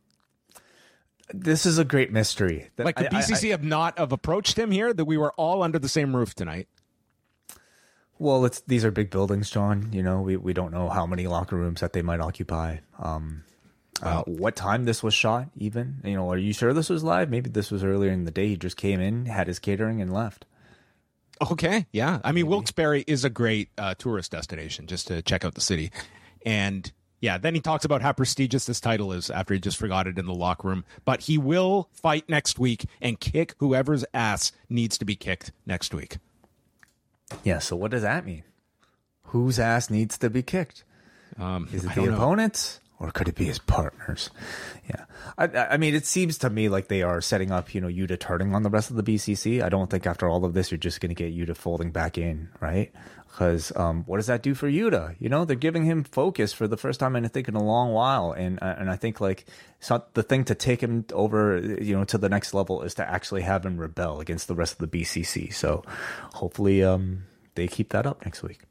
This is a great mystery. That Like the I- B C C I- have not have approached him here. That we were all under the same roof tonight. Well, it's these are big buildings, John. You know, we, we don't know how many locker rooms that they might occupy. Um, uh, what time this was shot, even? You know, are you sure this was live? Maybe this was earlier in the day. He just came in, had his catering, and left. Okay, yeah. I mean, Wilkes-Barre is a great uh, tourist destination just to check out the city. And yeah, then he talks about how prestigious this title is after he just forgot it in the locker room. But he will fight next week and kick whoever's ass needs to be kicked next week. Yeah, so what does that mean? Whose ass needs to be kicked? Um, Is it I the don't know. opponents? Or could it be his partners? Yeah. I, I I mean, it seems to me like they are setting up, you know, Yuta turning on the rest of the B C C. I don't think after all of this, you're just going to get Yuta folding back in, right? Because um, what does that do for Yuta? You know, they're giving him focus for the first time, in, I think, in a long while. And uh, and I think, like, it's not the thing to take him over, you know, to the next level is to actually have him rebel against the rest of the B C C. So hopefully um, they keep that up next week.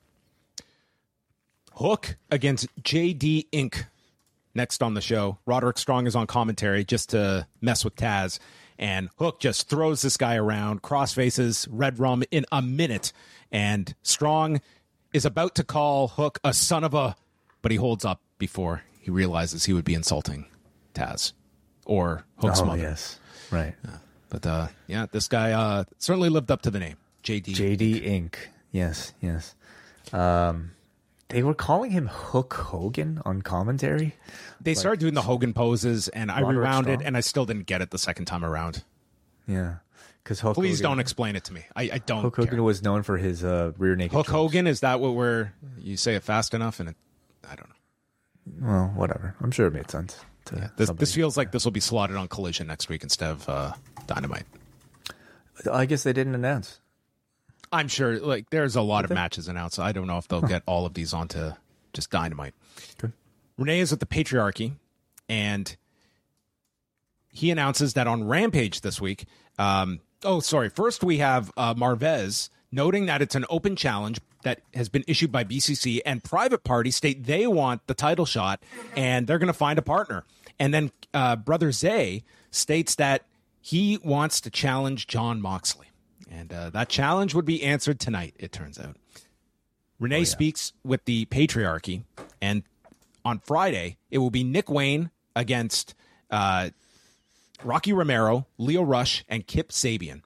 Hook against J D Incorporated. Next on the show, Roderick Strong is on commentary just to mess with Taz, and Hook just throws this guy around, cross faces Red Rum in a minute, and Strong is about to call Hook a son of a, but he holds up before he realizes he would be insulting Taz or Hook's Oh, mother. yes. Right. But uh, yeah, this guy uh, certainly lived up to the name, J D. J D Incorporated. Yes, yes. Um, they were calling him Hook Hogan on commentary. They started doing the Hogan poses, and I Roderick rewound it, Strong. and I still didn't get it the second time around. Yeah, because Hook. Please Hogan, don't explain it to me. I, I don't Hook care. Hogan was known for his uh, rear naked. Hook chokes. Hogan, is that what we're, you say it fast enough, and it, I don't know. Well, whatever. I'm sure it made sense. To Yeah, this, somebody. this feels like this will be slotted on Collision next week instead of uh, Dynamite. I guess they didn't announce. I'm sure, like, there's a lot of matches announced. I don't know if they'll get all of these onto just Dynamite. Okay. Renee is with the Patriarchy, and he announces that on Rampage this week, um, oh, sorry, first we have uh, Marvez noting that it's an open challenge that has been issued by B C C, and Private Party state they want the title shot, and they're going to find a partner. And then uh, Brother Zay states that he wants to challenge John Moxley. And uh, that challenge would be answered tonight, it turns out. Renee speaks with the Patriarchy, and on Friday, it will be Nick Wayne against uh, Rocky Romero, Leo Rush, and Kip Sabian.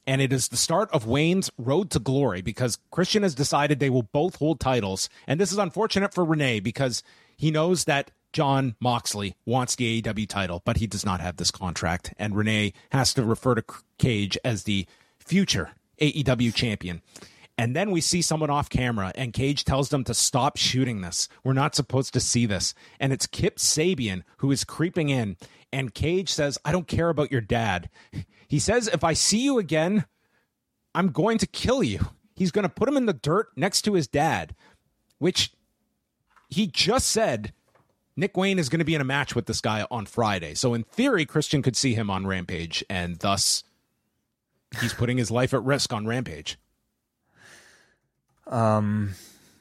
And it is the start of Wayne's road to glory because Christian has decided they will both hold titles. And this is unfortunate for Renee because he knows that Jon Moxley wants the A E W title, but he does not have this contract. And Renee has to refer to Cage as the future A E W champion. And then we see someone off camera and Cage tells them to stop shooting this. We're not supposed to see this. And it's Kip Sabian who is creeping in. And Cage says, I don't care about your dad. He says, if I see you again, I'm going to kill you. He's going to put him in the dirt next to his dad, which he just said Nick Wayne is going to be in a match with this guy on Friday. So in theory, Christian could see him on Rampage, and thus he's putting his life at risk on Rampage. Um,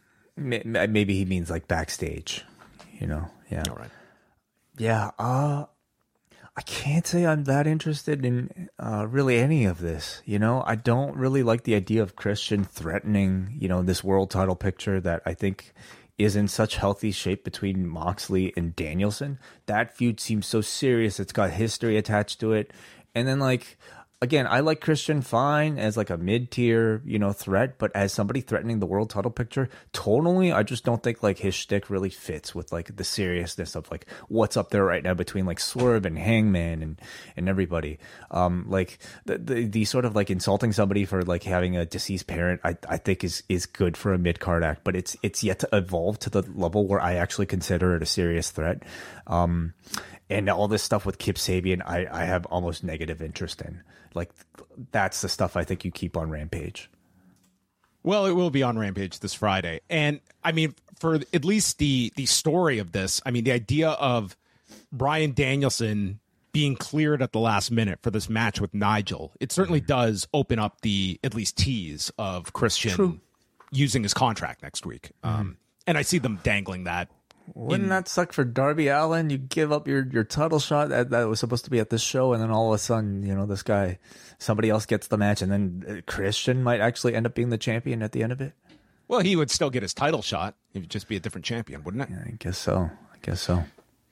maybe he means like backstage, you know? Yeah. All right. Yeah. Uh, I can't say I'm that interested in uh, really any of this. You know, I don't really like the idea of Christian threatening, you know, this world title picture that I think is in such healthy shape between Moxley and Danielson. That feud seems so serious. It's got history attached to it. And then, like, again, I like Christian fine as like a mid-tier, you know, threat, but as somebody threatening the world title picture, totally, I just don't think like his shtick really fits with like the seriousness of like what's up there right now between like Swerve and Hangman and and everybody. Um, like the, the the sort of like insulting somebody for like having a deceased parent, I I think is is good for a mid card act, but it's it's yet to evolve to the level where I actually consider it a serious threat. Um, and all this stuff with Kip Sabian, I I have almost negative interest in. Like, that's the stuff I think you keep on Rampage. Well, it will be on Rampage this Friday. And, I mean, for at least the the story of this, I mean, the idea of Bryan Danielson being cleared at the last minute for this match with Nigel, it certainly does open up the, at least tease of Christian True. using his contract next week. Mm-hmm. Um, and I see them dangling that. Wouldn't in, that suck for Darby Allin? You give up your, your title shot that, that was supposed to be at this show, and then all of a sudden, you know, this guy, somebody else gets the match, and then Christian might actually end up being the champion at the end of it? Well, he would still get his title shot. He would just be a different champion, wouldn't it? Yeah, I guess so. I guess so.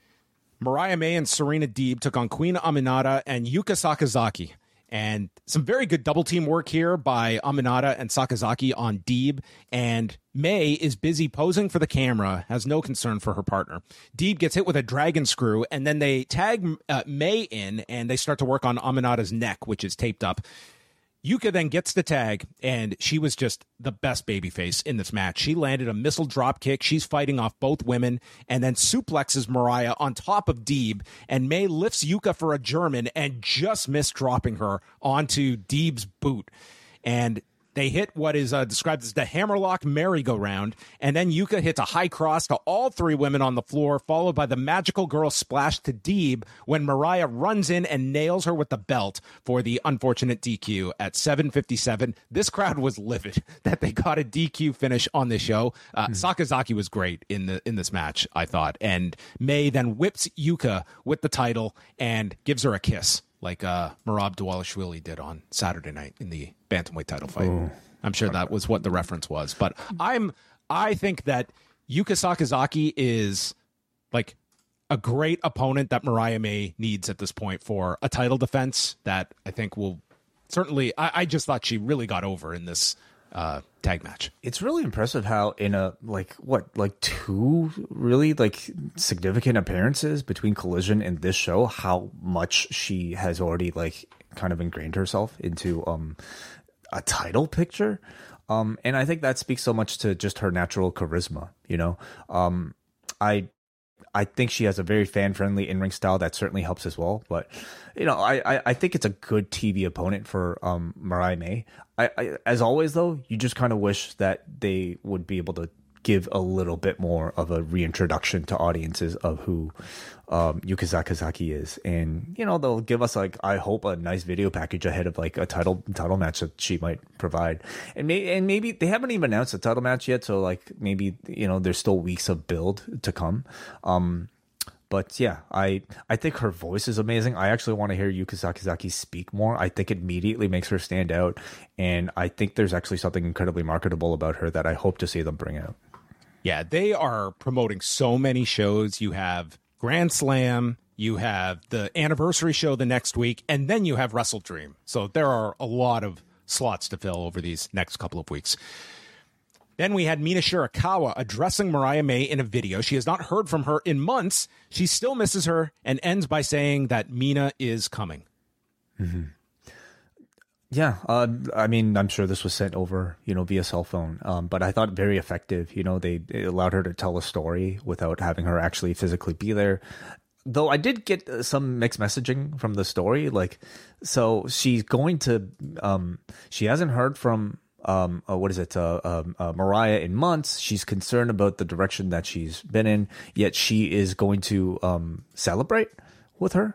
Mariah May and Serena Deeb took on Queen Aminata and Yuka Sakazaki. And some very good double team work here by Aminata and Sakazaki on Deeb. And May is busy posing for the camera, has no concern for her partner. Deeb gets hit with a dragon screw, and then they tag uh, May in, and they start to work on Aminata's neck, which is taped up. Yuka then gets the tag, and she was just the best babyface in this match. She landed a missile drop kick. She's fighting off both women, and then suplexes Mariah on top of Deeb, and May lifts Yuka for a German and just missed dropping her onto Deeb's boot. And they hit what is uh, described as the hammerlock merry-go-round, and then Yuka hits a high cross to all three women on the floor, followed by the magical girl splash to Deeb when Mariah runs in and nails her with the belt for the unfortunate D Q at seven fifty-seven. This crowd was livid that they got a D Q finish on the show. Uh, mm. Sakazaki was great in the in this match, I thought, and May then whips Yuka with the title and gives her a kiss, like uh, Merab Dvalishvili did on Saturday night in the bantamweight title fight. Ooh. I'm sure that was what the reference was. But I'm, I think that Yuka Sakazaki is like a great opponent that Mariah May needs at this point for a title defense that I think will certainly, I, I just thought she really got over in this uh, tag match. It's really impressive how in a, like, what, like two really, like, significant appearances between Collision and this show, how much she has already, like, kind of ingrained herself into um, a title picture. Um, and I think that speaks so much to just her natural charisma, you know? Um, I I think she has a very fan-friendly in-ring style that certainly helps as well. But, you know, I, I, I think it's a good T V opponent for um, Mariah May. I, I, as always, though, you just kind of wish that they would be able to give a little bit more of a reintroduction to audiences of who um, Yuka Sakazaki is. And, you know, they'll give us, like, I hope, a nice video package ahead of, like, a title title match that she might provide. And, may, and maybe they haven't even announced a title match yet, so, like, maybe, you know, there's still weeks of build to come. Um, but, yeah, I I think her voice is amazing. I actually want to hear Yuka Sakazaki speak more. I think it immediately makes her stand out. And I think there's actually something incredibly marketable about her that I hope to see them bring out. Yeah, they are promoting so many shows. You have Grand Slam, you have the anniversary show the next week, and then you have Wrestle Dream. So there are a lot of slots to fill over these next couple of weeks. Then we had Mina Shirakawa addressing Mariah May in a video. She has not heard from her in months. She still misses her and ends by saying that Mina is coming. Mm-hmm. Yeah, uh, I mean, I'm sure this was sent over, you know, via cell phone, um, but I thought very effective. You know, they, they allowed her to tell a story without having her actually physically be there. Though I did get some mixed messaging from the story. Like, so she's going to, um, she hasn't heard from... Um, uh, what is it? Uh, um, uh, Mariah in months. She's concerned about the direction that she's been in, yet she is going to um, celebrate with her.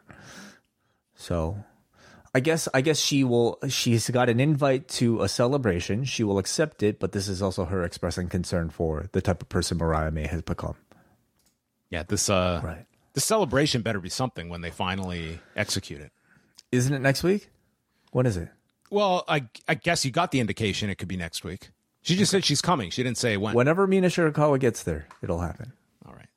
So, I guess I guess she will. She's got an invite to a celebration. She will accept it, but this is also her expressing concern for the type of person Mariah May has become. Yeah, this uh, right. The celebration better be something when they finally execute it. Isn't it next week? When is it? Well, I I guess you got the indication it could be next week. She just said she's coming. She didn't say when. Whenever Mina Shirakawa gets there, it'll happen. All right.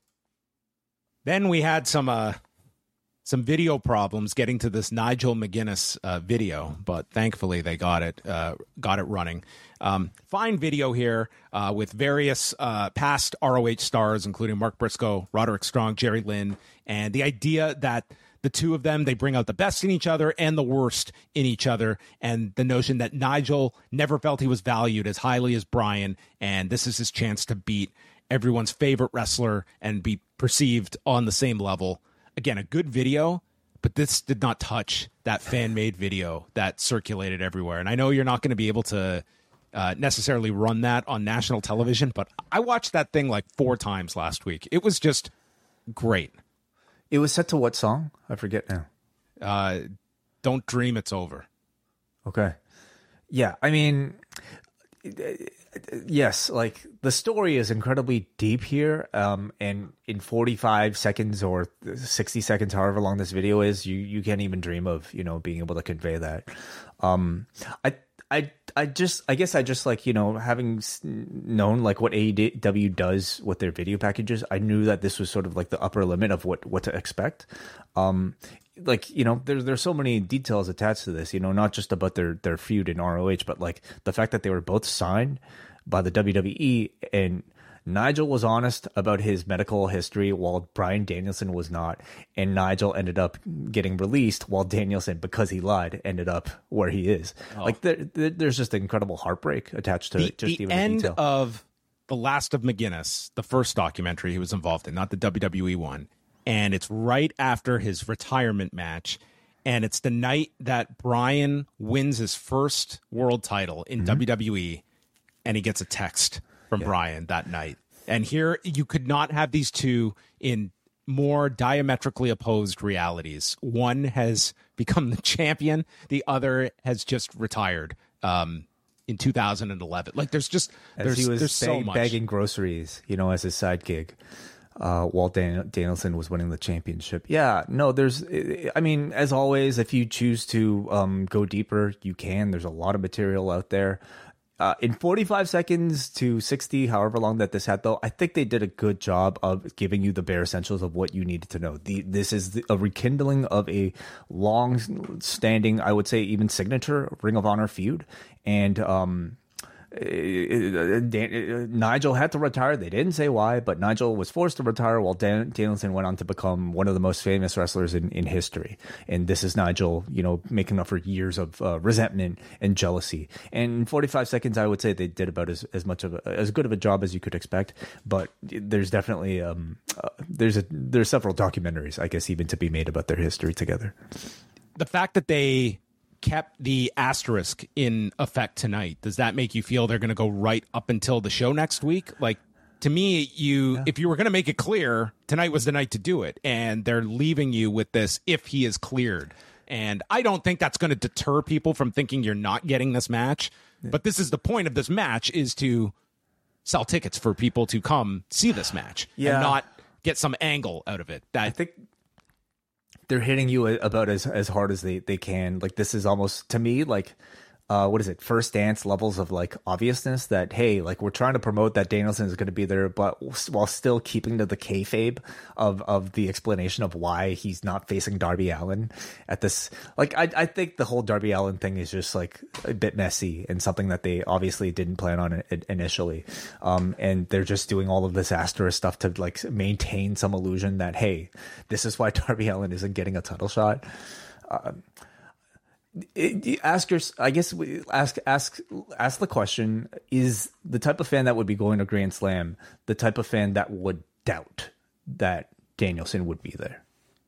Then we had some uh, some video problems getting to this Nigel McGuinness uh, video, but thankfully they got it uh, got it running. Um, fine video here uh, with various uh, past R O H stars, including Mark Briscoe, Roderick Strong, Jerry Lynn, and the idea that the two of them, they bring out the best in each other and the worst in each other. And the notion that Nigel never felt he was valued as highly as Bryan. And this is his chance to beat everyone's favorite wrestler and be perceived on the same level. Again, a good video, but this did not touch that fan-made video that circulated everywhere. And I know you're not going to be able to uh, necessarily run that on national television, but I watched that thing like four times last week. It was just great. It was set to what song? I forget now. Uh, Don't Dream It's Over. Okay. Yeah, I mean, yes, like the story is incredibly deep here. Um, and in forty-five seconds or sixty seconds, however long this video is, you, you can't even dream of, you know, being able to convey that. Um, I, I, I just, I guess I just like, you know, having known like what A E W does with their video packages, I knew that this was sort of like the upper limit of what, what to expect. Um, like, you know, there's, there's so many details attached to this, you know, not just about their, their feud in R O H, but like the fact that they were both signed by the W W E, and Nigel was honest about his medical history while Bryan Danielson was not, and Nigel ended up getting released while Danielson, because he lied, ended up where he is. Oh. Like there, there, there's just incredible heartbreak attached to the, it. Just the even end the detail. of The Last of McGuinness, the first documentary he was involved in, not the W W E one, and it's right after his retirement match, and it's the night that Bryan wins his first world title in mm-hmm. W W E, and he gets a text from yeah. Bryan that night. And here you could not have these two in more diametrically opposed realities. One has become the champion. The other has just retired um, in two thousand eleven. Like there's just, as there's, he was there's so much. Bagging groceries, you know, as his side gig. Uh, while Dan- Danielson was winning the championship. Yeah, no, there's, I mean, as always, if you choose to um, go deeper, you can. There's a lot of material out there. Uh, in forty-five seconds to sixty, however long that this had, though, I think they did a good job of giving you the bare essentials of what you needed to know. The, this is the, a rekindling of a long-standing, I would say, even signature Ring of Honor feud. And um, Dan, Nigel had to retire. They didn't say why, but Nigel was forced to retire while Dan, Danielson went on to become one of the most famous wrestlers in, in history. And this is Nigel, you know, making up for years of uh, resentment and jealousy. And in forty-five seconds, I would say they did about as, as much of a, as good of a job as you could expect. But there's definitely um, uh, there's a there's several documentaries, I guess, even to be made about their history together. The fact that they kept the asterisk in effect tonight, does that make you feel they're going to go right up until the show next week? Like, to me, you yeah. if you were going to make it clear, tonight was the night to do it, and they're leaving you with this if he is cleared. And I don't think that's going to deter people from thinking you're not getting this match. Yeah. But this is the point of this match, is to sell tickets for people to come see this match yeah. and not get some angle out of it. That I think they're hitting you about as, as hard as they, they can. Like, this is almost, to me, like, uh, what is it, first dance levels of like obviousness that, hey, like we're trying to promote that Danielson is going to be there, but while still keeping to the kayfabe of, of the explanation of why he's not facing Darby Allin at this. Like, I, I think the whole Darby Allin thing is just like a bit messy and something that they obviously didn't plan on it initially. Um, and they're just doing all of this asterisk stuff to like maintain some illusion that, hey, this is why Darby Allin isn't getting a title shot. Um, It, ask your, I guess, ask ask ask the question: is the type of fan that would be going to Grand Slam the type of fan that would doubt that Danielson would be there?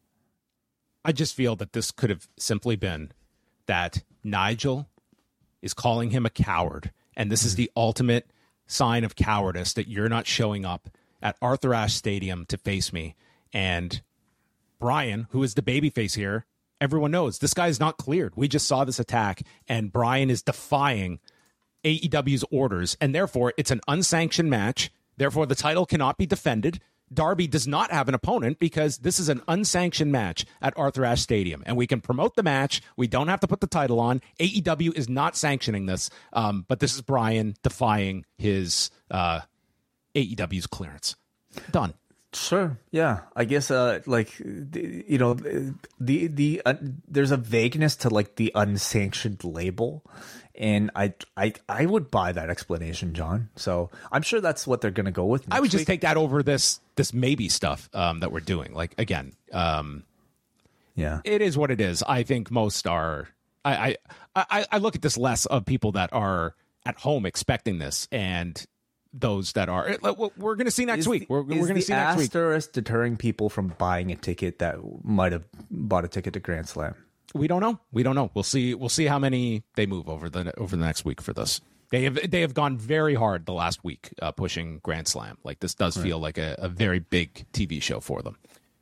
I just feel that this could have simply been that Nigel is calling him a coward, and this mm-hmm. is the ultimate sign of cowardice that you're not showing up at Arthur Ashe Stadium to face me. And Brian, who is the babyface here, everyone knows this guy is not cleared. We just saw this attack, and Brian is defying A E W's orders, and therefore it's an unsanctioned match. Therefore, the title cannot be defended. Darby does not have an opponent because this is an unsanctioned match at Arthur Ashe Stadium, and we can promote the match. We don't have to put the title on. A E W is not sanctioning this, um, but this is Brian defying his uh, A E W's clearance. Done. Sure. Yeah. I guess, uh, like, the, you know, the, the, uh, there's a vagueness to like the unsanctioned label. And I, I, I would buy that explanation, John. So I'm sure that's what they're going to go with. I would just week. take that over this, this maybe stuff, um, that we're doing. Like, again, um, yeah, it is what it is. I think most are, I, I, I, I look at this less of people that are at home expecting this and those that are, we're going to see next is week. We're, we're going to see next week. Is the asterisk deterring people from buying a ticket that might have bought a ticket to Grand Slam? We don't know. We don't know. We'll see. We'll see how many they move over the over the next week for this. They have they have gone very hard the last week uh, pushing Grand Slam. Like this does right. feel like a, a very big T V show for them.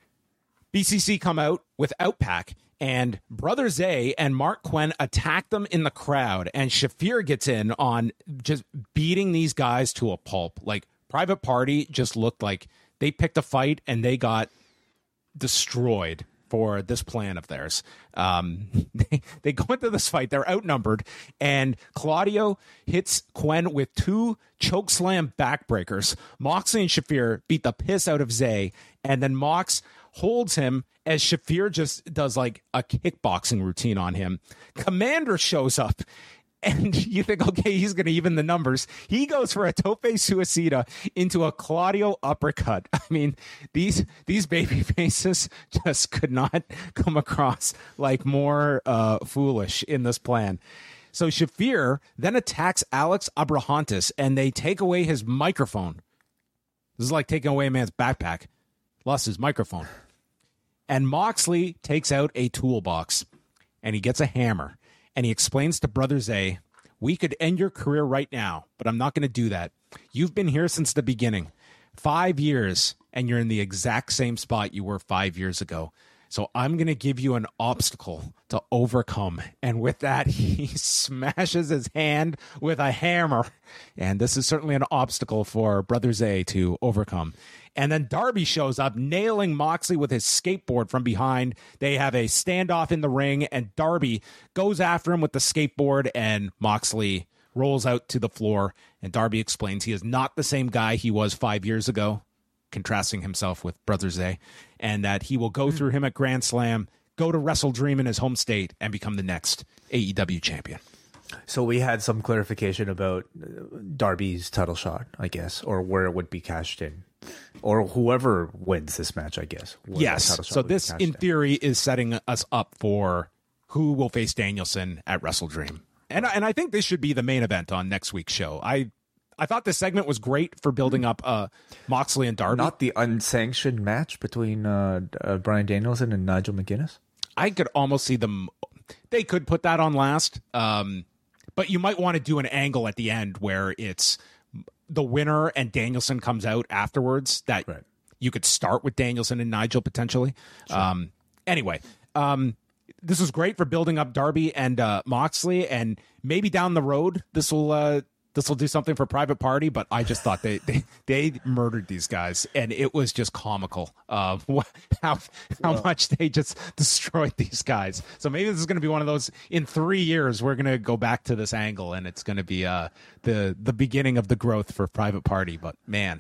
B C C come out with Outpack, and Brother Zay and Mark Quinn attack them in the crowd, and Shafir gets in on just beating these guys to a pulp. Like Private Party just looked like they picked a fight and they got destroyed for this plan of theirs. Um, they, they go into this fight, they're outnumbered, and Claudio hits Quen with two chokeslam backbreakers. Moxley and Shafir beat the piss out of Zay, and then Mox holds him as Shafir just does like a kickboxing routine on him. Commander shows up, and you think, okay, he's going to even the numbers. He goes for a tope suicida into a Claudio uppercut. I mean, these these baby faces just could not come across like more uh, foolish in this plan. So Shafir then attacks Alex Abrahantes, and they take away his microphone. This is like taking away a man's backpack. Lost his microphone. And Moxley takes out a toolbox, and he gets a hammer. And he explains to Brother Zay, we could end your career right now, but I'm not going to do that. You've been here since the beginning. Five years, and you're in the exact same spot you were five years ago. So I'm going to give you an obstacle to overcome. And with that, he smashes his hand with a hammer. And this is certainly an obstacle for Brother Zay to overcome. And then Darby shows up, nailing Moxley with his skateboard from behind. They have a standoff in the ring, and Darby goes after him with the skateboard, and Moxley rolls out to the floor. And Darby explains he is not the same guy he was five years ago, contrasting himself with Brother Zay, and that he will go through him at Grand Slam, go to Wrestle Dream in his home state, and become the next A E W champion. So we had some clarification about Darby's title shot, I guess, or where it would be cashed in. Or whoever wins this match, I guess. Yes. So this, in theory, is setting us up for who will face Danielson at Wrestle Dream. And, and I think this should be the main event on next week's show. I I thought this segment was great for building up uh, Moxley and Darby. Not the unsanctioned match between uh, uh, Bryan Danielson and Nigel McGuinness? I could almost see them. They could put that on last. Um, but you might want to do an angle at the end where it's the winner and Danielson comes out afterwards, that right. You could start with Danielson and Nigel potentially. Sure. Um, anyway, um, this was great for building up Darby and uh, Moxley, and maybe down the road, this will uh, this will do something for Private Party, but I just thought they they, they murdered these guys, and it was just comical uh, how how well, much they just destroyed these guys. So maybe this is going to be one of those. In three years, we're going to go back to this angle, and it's going to be uh, the the beginning of the growth for Private Party. But man.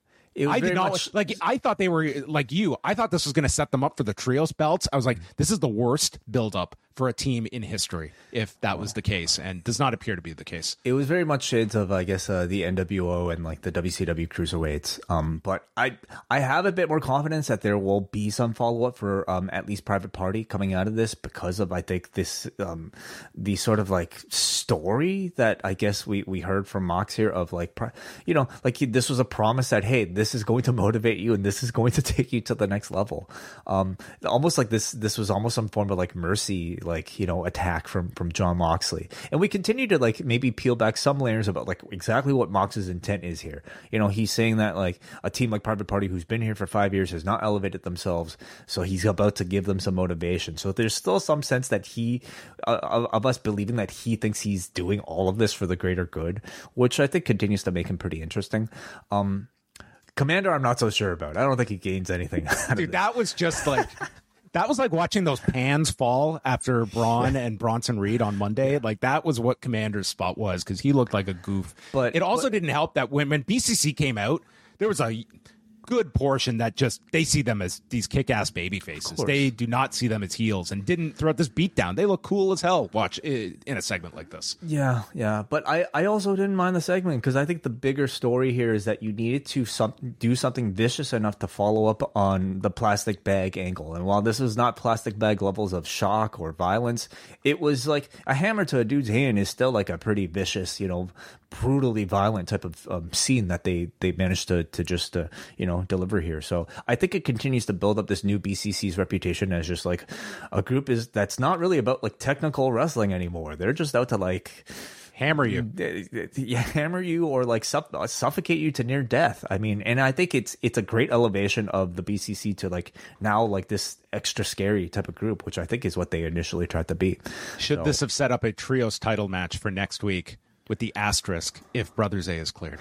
I did not much... like. I thought they were like you. I thought this was going to set them up for the trios belts. I was like, this is the worst buildup for a team in history, if that was the case, and does not appear to be the case. It was very much shades of, I guess, uh, the N W O and like the W C W cruiserweights. Um, but I, I have a bit more confidence that there will be some follow up for um, at least Private Party coming out of this because of I think this um, the sort of like story that I guess we we heard from Mox here of like, you know, like he, this was a promise that hey, this is going to motivate you and this is going to take you to the next level. Um, almost like this this was almost some form of like mercy, like, you know, attack from from Jon Moxley. And we continue to like maybe peel back some layers about like exactly what Mox's intent is here. You know, he's saying that like a team like Private Party who's been here for five years has not elevated themselves, so he's about to give them some motivation. So there's still some sense that he uh, of us believing that he thinks he's doing all of this for the greater good, which I think continues to make him pretty interesting. Um Commander, I'm not so sure about. I don't think he gains anything out Dude, of that was just like that was like watching those pans fall after Braun and Bronson Reed on Monday. Like that was what Commander's spot was because he looked like a goof. But it also but, didn't help that when when B C C came out, there was a good portion that just they see them as these kick-ass baby faces. They do not see them as heels, and didn't throughout this beatdown. They look cool as hell. Watch in a segment like this. Yeah, yeah, but I, I also didn't mind the segment because I think the bigger story here is that you needed to some, do something vicious enough to follow up on the plastic bag angle. And while this was not plastic bag levels of shock or violence, it was like a hammer to a dude's hand is still like a pretty vicious, you know, brutally violent type of um, scene that they they managed to to just uh, you know deliver here. So I think it continues to build up this new B C C's reputation as just like a group is that's not really about like technical wrestling anymore. They're just out to like hammer you, yeah, hammer you or like suff- suffocate you to near death. I mean, and I think it's it's a great elevation of the B C C to like now like this extra scary type of group, which I think is what they initially tried to be. Should so. this have set up a trios title match for next week? With the asterisk, if Brothers A is cleared.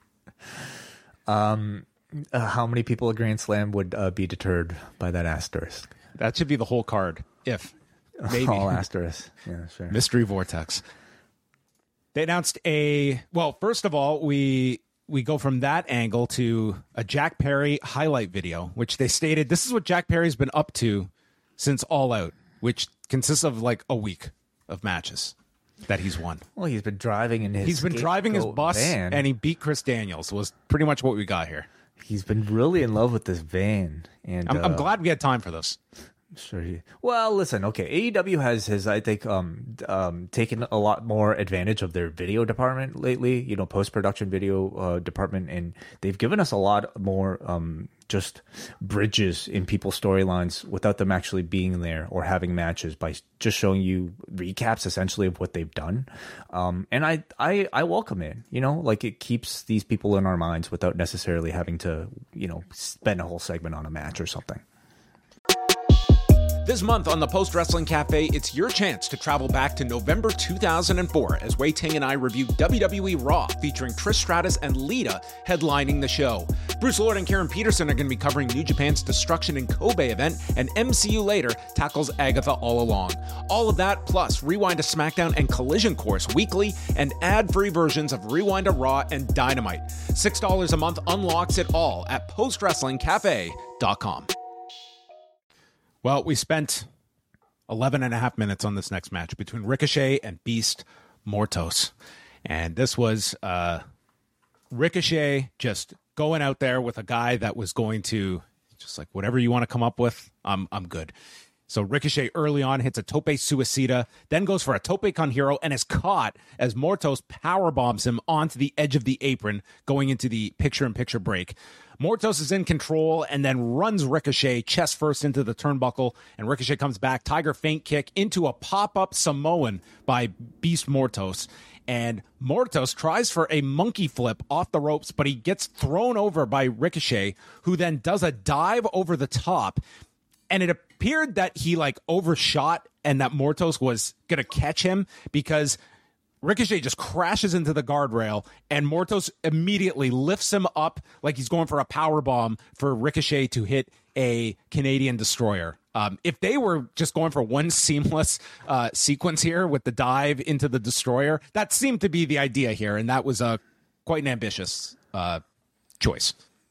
Um, uh, how many people at Grand Slam would uh, be deterred by that asterisk? That should be the whole card. If maybe all asterisks, yeah, sure. Mystery Vortex. They announced a well. First of all, we we go from that angle to a Jack Perry highlight video, which they stated this is what Jack Perry's been up to since All Out, which consists of like a week of matches that he's won. Well, he's been driving in his he's been driving his bus van. And he beat Chris Daniels was pretty much what we got here. He's been really in love with this van, and I'm, uh, I'm glad we had time for this. Sure. He, well, listen. Okay, A E W has has I think um um taken a lot more advantage of their video department lately. You know, post production video uh, department, and they've given us a lot more um just bridges in people's storylines without them actually being there or having matches by just showing you recaps essentially of what they've done. Um, and I I I welcome it. You know, like it keeps these people in our minds without necessarily having to you know spend a whole segment on a match or something. This month on the Post Wrestling Cafe, it's your chance to travel back to November two thousand four as Wei Ting and I review W W E Raw featuring Trish Stratus and Lita headlining the show. Bruce Lord and Karen Peterson are going to be covering New Japan's Destruction in Kobe event, and M C U Later tackles Agatha All Along. All of that plus Rewind to SmackDown and Collision Course weekly and ad-free versions of Rewind to Raw and Dynamite. six dollars a month unlocks it all at post wrestling cafe dot com. Well, we spent eleven and a half minutes on this next match between Ricochet and Beast Mortos. And this was uh, Ricochet just going out there with a guy that was going to just like, whatever you want to come up with, I'm I'm good. So Ricochet early on hits a tope suicida, then goes for a tope con hero and is caught as Mortos powerbombs him onto the edge of the apron going into the picture-in-picture break. Mortos is in control and then runs Ricochet chest first into the turnbuckle, and Ricochet comes back, Tiger feint kick into a pop-up Samoan by Beast Mortos. And Mortos tries for a monkey flip off the ropes, but he gets thrown over by Ricochet, who then does a dive over the top. And it appeared that he like overshot and that Mortos was going to catch him because Ricochet just crashes into the guardrail, and Mortos immediately lifts him up like he's going for a power bomb for Ricochet to hit a Canadian destroyer. Um, if they were just going for one seamless uh, sequence here with the dive into the destroyer, that seemed to be the idea here, and that was a quite an ambitious uh, choice.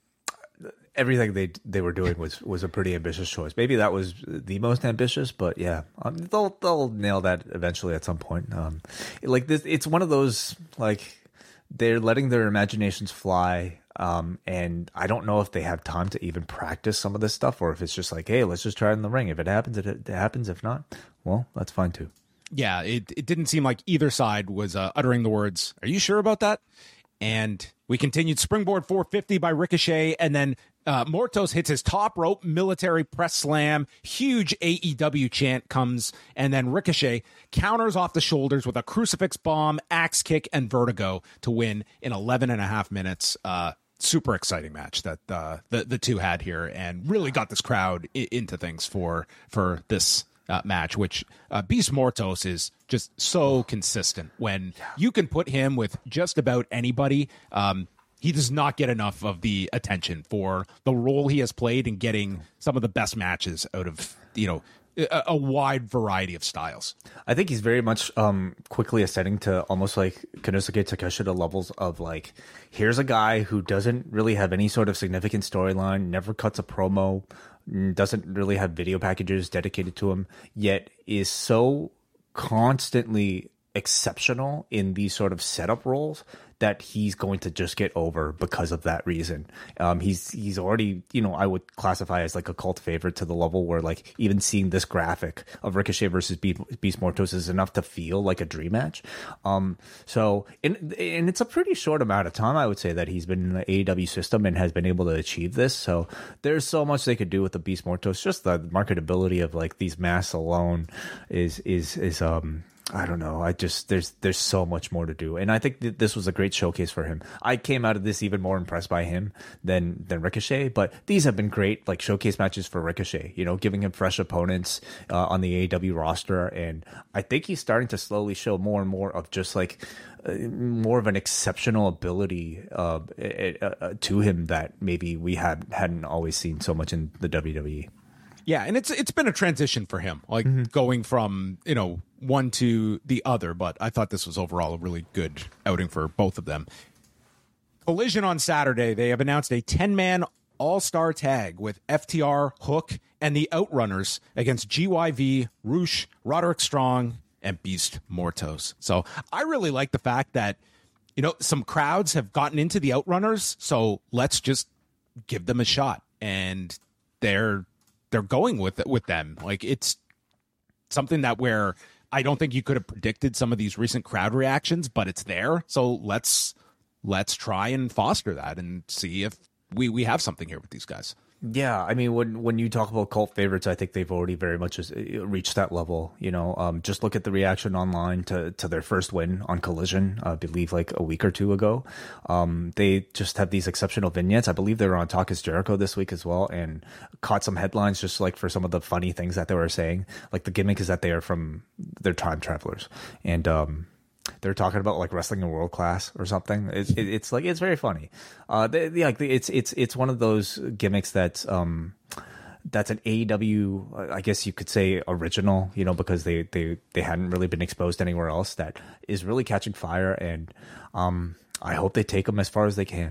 Everything they they were doing was, was a pretty ambitious choice. Maybe that was the most ambitious, but yeah, um, they'll they'll nail that eventually at some point. Um, like this, it's one of those like they're letting their imaginations fly, um, and I don't know if they have time to even practice some of this stuff, or if it's just like, hey, let's just try it in the ring. If it happens, it, it happens. If not, well, that's fine too. Yeah, it it didn't seem like either side was uh, uttering the words, "Are you sure about that?" And we continued springboard four fifty by Ricochet, and then uh, Mortos hits his top rope military press slam. Huge A E W chant comes, and then Ricochet counters off the shoulders with a crucifix bomb, axe kick, and vertigo to win in eleven and a half minutes. Uh, super exciting match that uh, the the two had here, and really got this crowd I- into things for for this Uh, match, which uh, Beast Mortos is just so consistent. When you can put him with just about anybody, um, he does not get enough of the attention for the role he has played in getting some of the best matches out of, you know, a, a wide variety of styles. I think he's very much um, quickly ascending to almost like Konosuke Takeshita levels of like, here's a guy who doesn't really have any sort of significant storyline, never cuts a promo, doesn't really have video packages dedicated to him, yet is so constantly exceptional in these sort of setup roles that he's going to just get over because of that reason. Um, he's he's already, you know, I would classify as like a cult favorite to the level where like even seeing this graphic of Ricochet versus Be- Beast Mortos is enough to feel like a dream match. Um, so, and, and it's a pretty short amount of time, I would say, that he's been in the A E W system and has been able to achieve this. So there's so much they could do with the Beast Mortos. Just the marketability of like these masks alone is, is, is, um, I don't know. I just there's there's so much more to do, and I think that this was a great showcase for him. I came out of this even more impressed by him than than Ricochet, but these have been great like showcase matches for Ricochet. You know, giving him fresh opponents uh, on the A E W roster, and I think he's starting to slowly show more and more of just like uh, more of an exceptional ability uh, uh, to him that maybe we had hadn't always seen so much in the W W E. Yeah, and it's it's been a transition for him, like Mm-hmm. going from, you know, one to the other, but I thought this was overall a really good outing for both of them. Collision on Saturday, they have announced a ten-man all-star tag with F T R, Hook, and the Outrunners against G Y V, Roosh, Roderick Strong, and Beast Mortos. So I really like the fact that, you know, some crowds have gotten into the Outrunners, so let's just give them a shot. And they're they're going with it with them. Like, it's something that where I don't think you could have predicted some of these recent crowd reactions, but it's there. So let's let's try and foster that and see if we we have something here with these guys. Yeah, I mean, when when you talk about cult favorites, I think they've already very much reached that level. You know, um, just look at the reaction online to, to their first win on Collision, I believe like a week or two ago. Um, they just have these exceptional vignettes. I believe they were on Talk is Jericho this week as well, and caught some headlines just like for some of the funny things that they were saying. Like the gimmick is that they are from, they're time travelers. And, um, they're talking about like wrestling in world class or something. It's it, it's like it's very funny. Uh, they, they, like it's it's it's one of those gimmicks that's um that's an A E W, I guess you could say, original. You know, because they they they hadn't really been exposed anywhere else. That is really catching fire, and um I hope they take them as far as they can.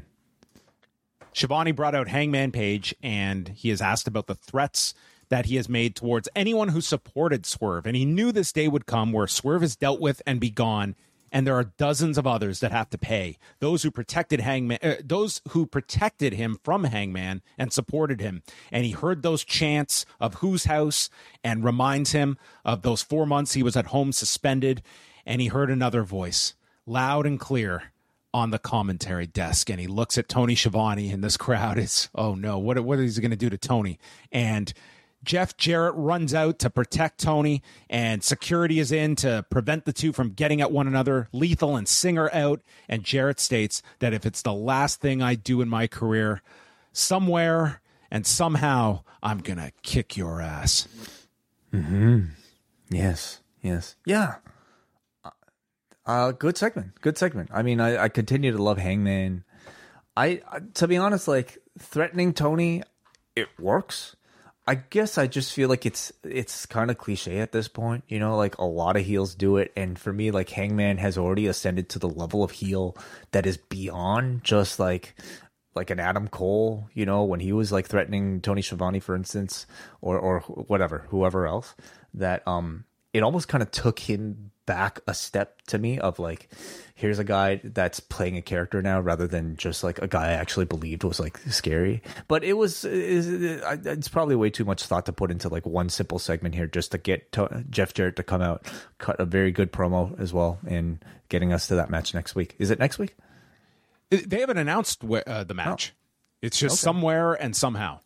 Shivani brought out Hangman Page, and he has asked about the threats that he has made towards anyone who supported Swerve. And he knew this day would come where Swerve is dealt with and be gone, and there are dozens of others that have to pay. Those who protected Hangman, uh, those who protected him from Hangman and supported him. And he heard those chants of whose house and reminds him of those four months he was at home suspended. And he heard another voice, loud and clear, on the commentary desk, and he looks at Tony Schiavone, and this crowd is, oh no, what, what is he going to do to Tony? And Jeff Jarrett runs out to protect Tony, and security is in to prevent the two from getting at one another. Lethal and Singer out, and Jarrett states that if it's the last thing I do in my career, somewhere and somehow I'm going to kick your ass. Mm-hmm. Yes, yes. Yeah. Uh, good segment. Good segment. I mean, I, I continue to love Hangman. I, to be honest, like threatening Tony, it works. I guess I just feel like it's it's kind of cliche at this point, you know, like a lot of heels do it. And for me, like Hangman has already ascended to the level of heel that is beyond just like like an Adam Cole, you know, when he was like threatening Tony Schiavone, for instance, or or whatever, whoever else, that um it almost kind of took him back a step to me of like, here's a guy that's playing a character now rather than just like a guy I actually believed was like scary. But it was, it's probably way too much thought to put into like one simple segment here just to get to Jeff Jarrett to come out, cut a very good promo as well, and getting us to that match next week. Is it next week? They haven't announced uh, the match. Oh. It's just okay. Somewhere and somehow.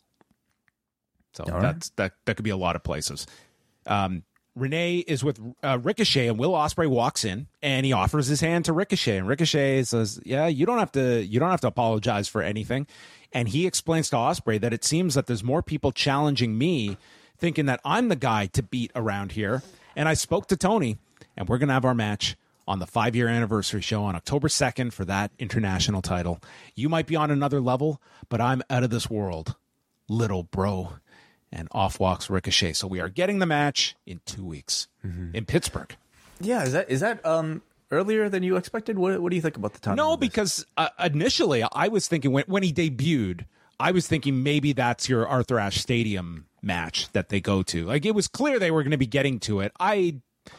So All that's right. that that could be a lot of places. Um, Renee is with uh, Ricochet, and Will Ospreay walks in and he offers his hand to Ricochet, and Ricochet says, "Yeah, you don't have to. You don't have to apologize for anything." And he explains to Ospreay that it seems that there's more people challenging me, thinking that I'm the guy to beat around here. And I spoke to Tony, and we're gonna have our match on the five-year anniversary show on October second for that international title. You might be on another level, but I'm out of this world, little bro. And off walks Ricochet. So we are getting the match in two weeks mm-hmm. in Pittsburgh. Yeah, is that is that um earlier than you expected? What what do you think about the time? No, because uh, initially I was thinking when when he debuted, I was thinking maybe that's your Arthur Ashe Stadium match that they go to. Like it was clear they were going to be getting to it. I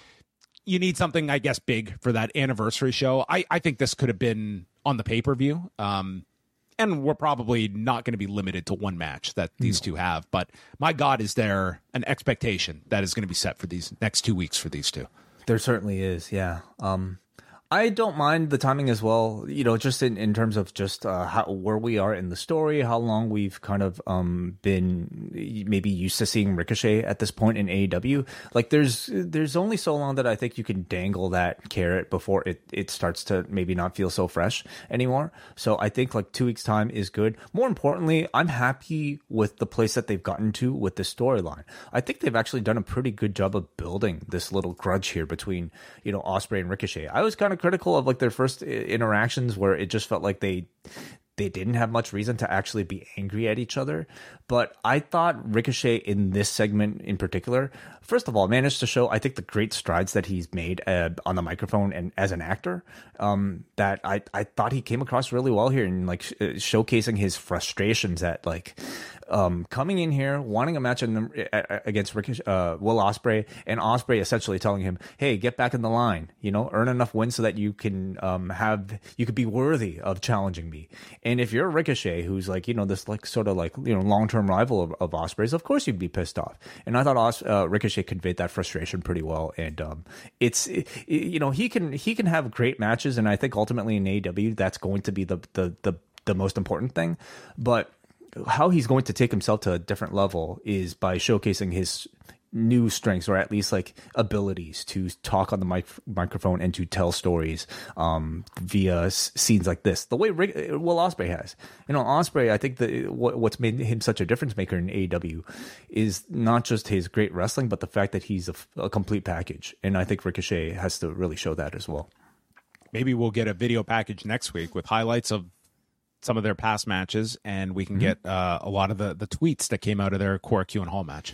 you need something, I guess, big for that anniversary show. I I think this could have been on the pay per view. Um. And we're probably not going to be limited to one match that these no. two have. But my God, is there an expectation that is going to be set for these next two weeks for these two? There certainly is, yeah. Um, I don't mind the timing as well, you know, just in, in terms of just uh, how where we are in the story, how long we've kind of um, been maybe used to seeing Ricochet at this point in A E W. Like there's there's only so long that I think you can dangle that carrot before it, it starts to maybe not feel so fresh anymore. So I think like two weeks time is good. More importantly, I'm happy with the place that they've gotten to with the storyline. I think they've actually done a pretty good job of building this little grudge here between, you know, Ospreay and Ricochet. I was kind of critical of like their first interactions where it just felt like they they didn't have much reason to actually be angry at each other. But I thought Ricochet in this segment in particular, first of all, managed to show, I think, the great strides that he's made uh, on the microphone and as an actor. Um, that I, I thought he came across really well here and like sh- showcasing his frustrations at like um, coming in here, wanting a match in the, against Ricochet, uh, Will Ospreay, and Ospreay essentially telling him, "Hey, get back in the line. You know, earn enough wins so that you can um, have you could be worthy of challenging me." And if you're Ricochet, who's like, you know, this like sort of like, you know, long-term rival of, of Ospreay's, of course you'd be pissed off. And I thought Os- uh, Ricochet conveyed that frustration pretty well. And um, it's, it, you know, he can he can have great matches, and I think ultimately in A E W that's going to be the the the, the most important thing. But how he's going to take himself to a different level is by showcasing his new strengths, or at least like abilities to talk on the mic- microphone and to tell stories um, via s- scenes like this. The way Rick, Will Ospreay has, you know, Ospreay, I think that what, what's made him such a difference maker in A E W is not just his great wrestling, but the fact that he's a, a complete package. And I think Ricochet has to really show that as well. Maybe we'll get a video package next week with highlights of some of their past matches, and we can mm-hmm. get uh, a lot of the, the tweets that came out of their Korakuen Hall match.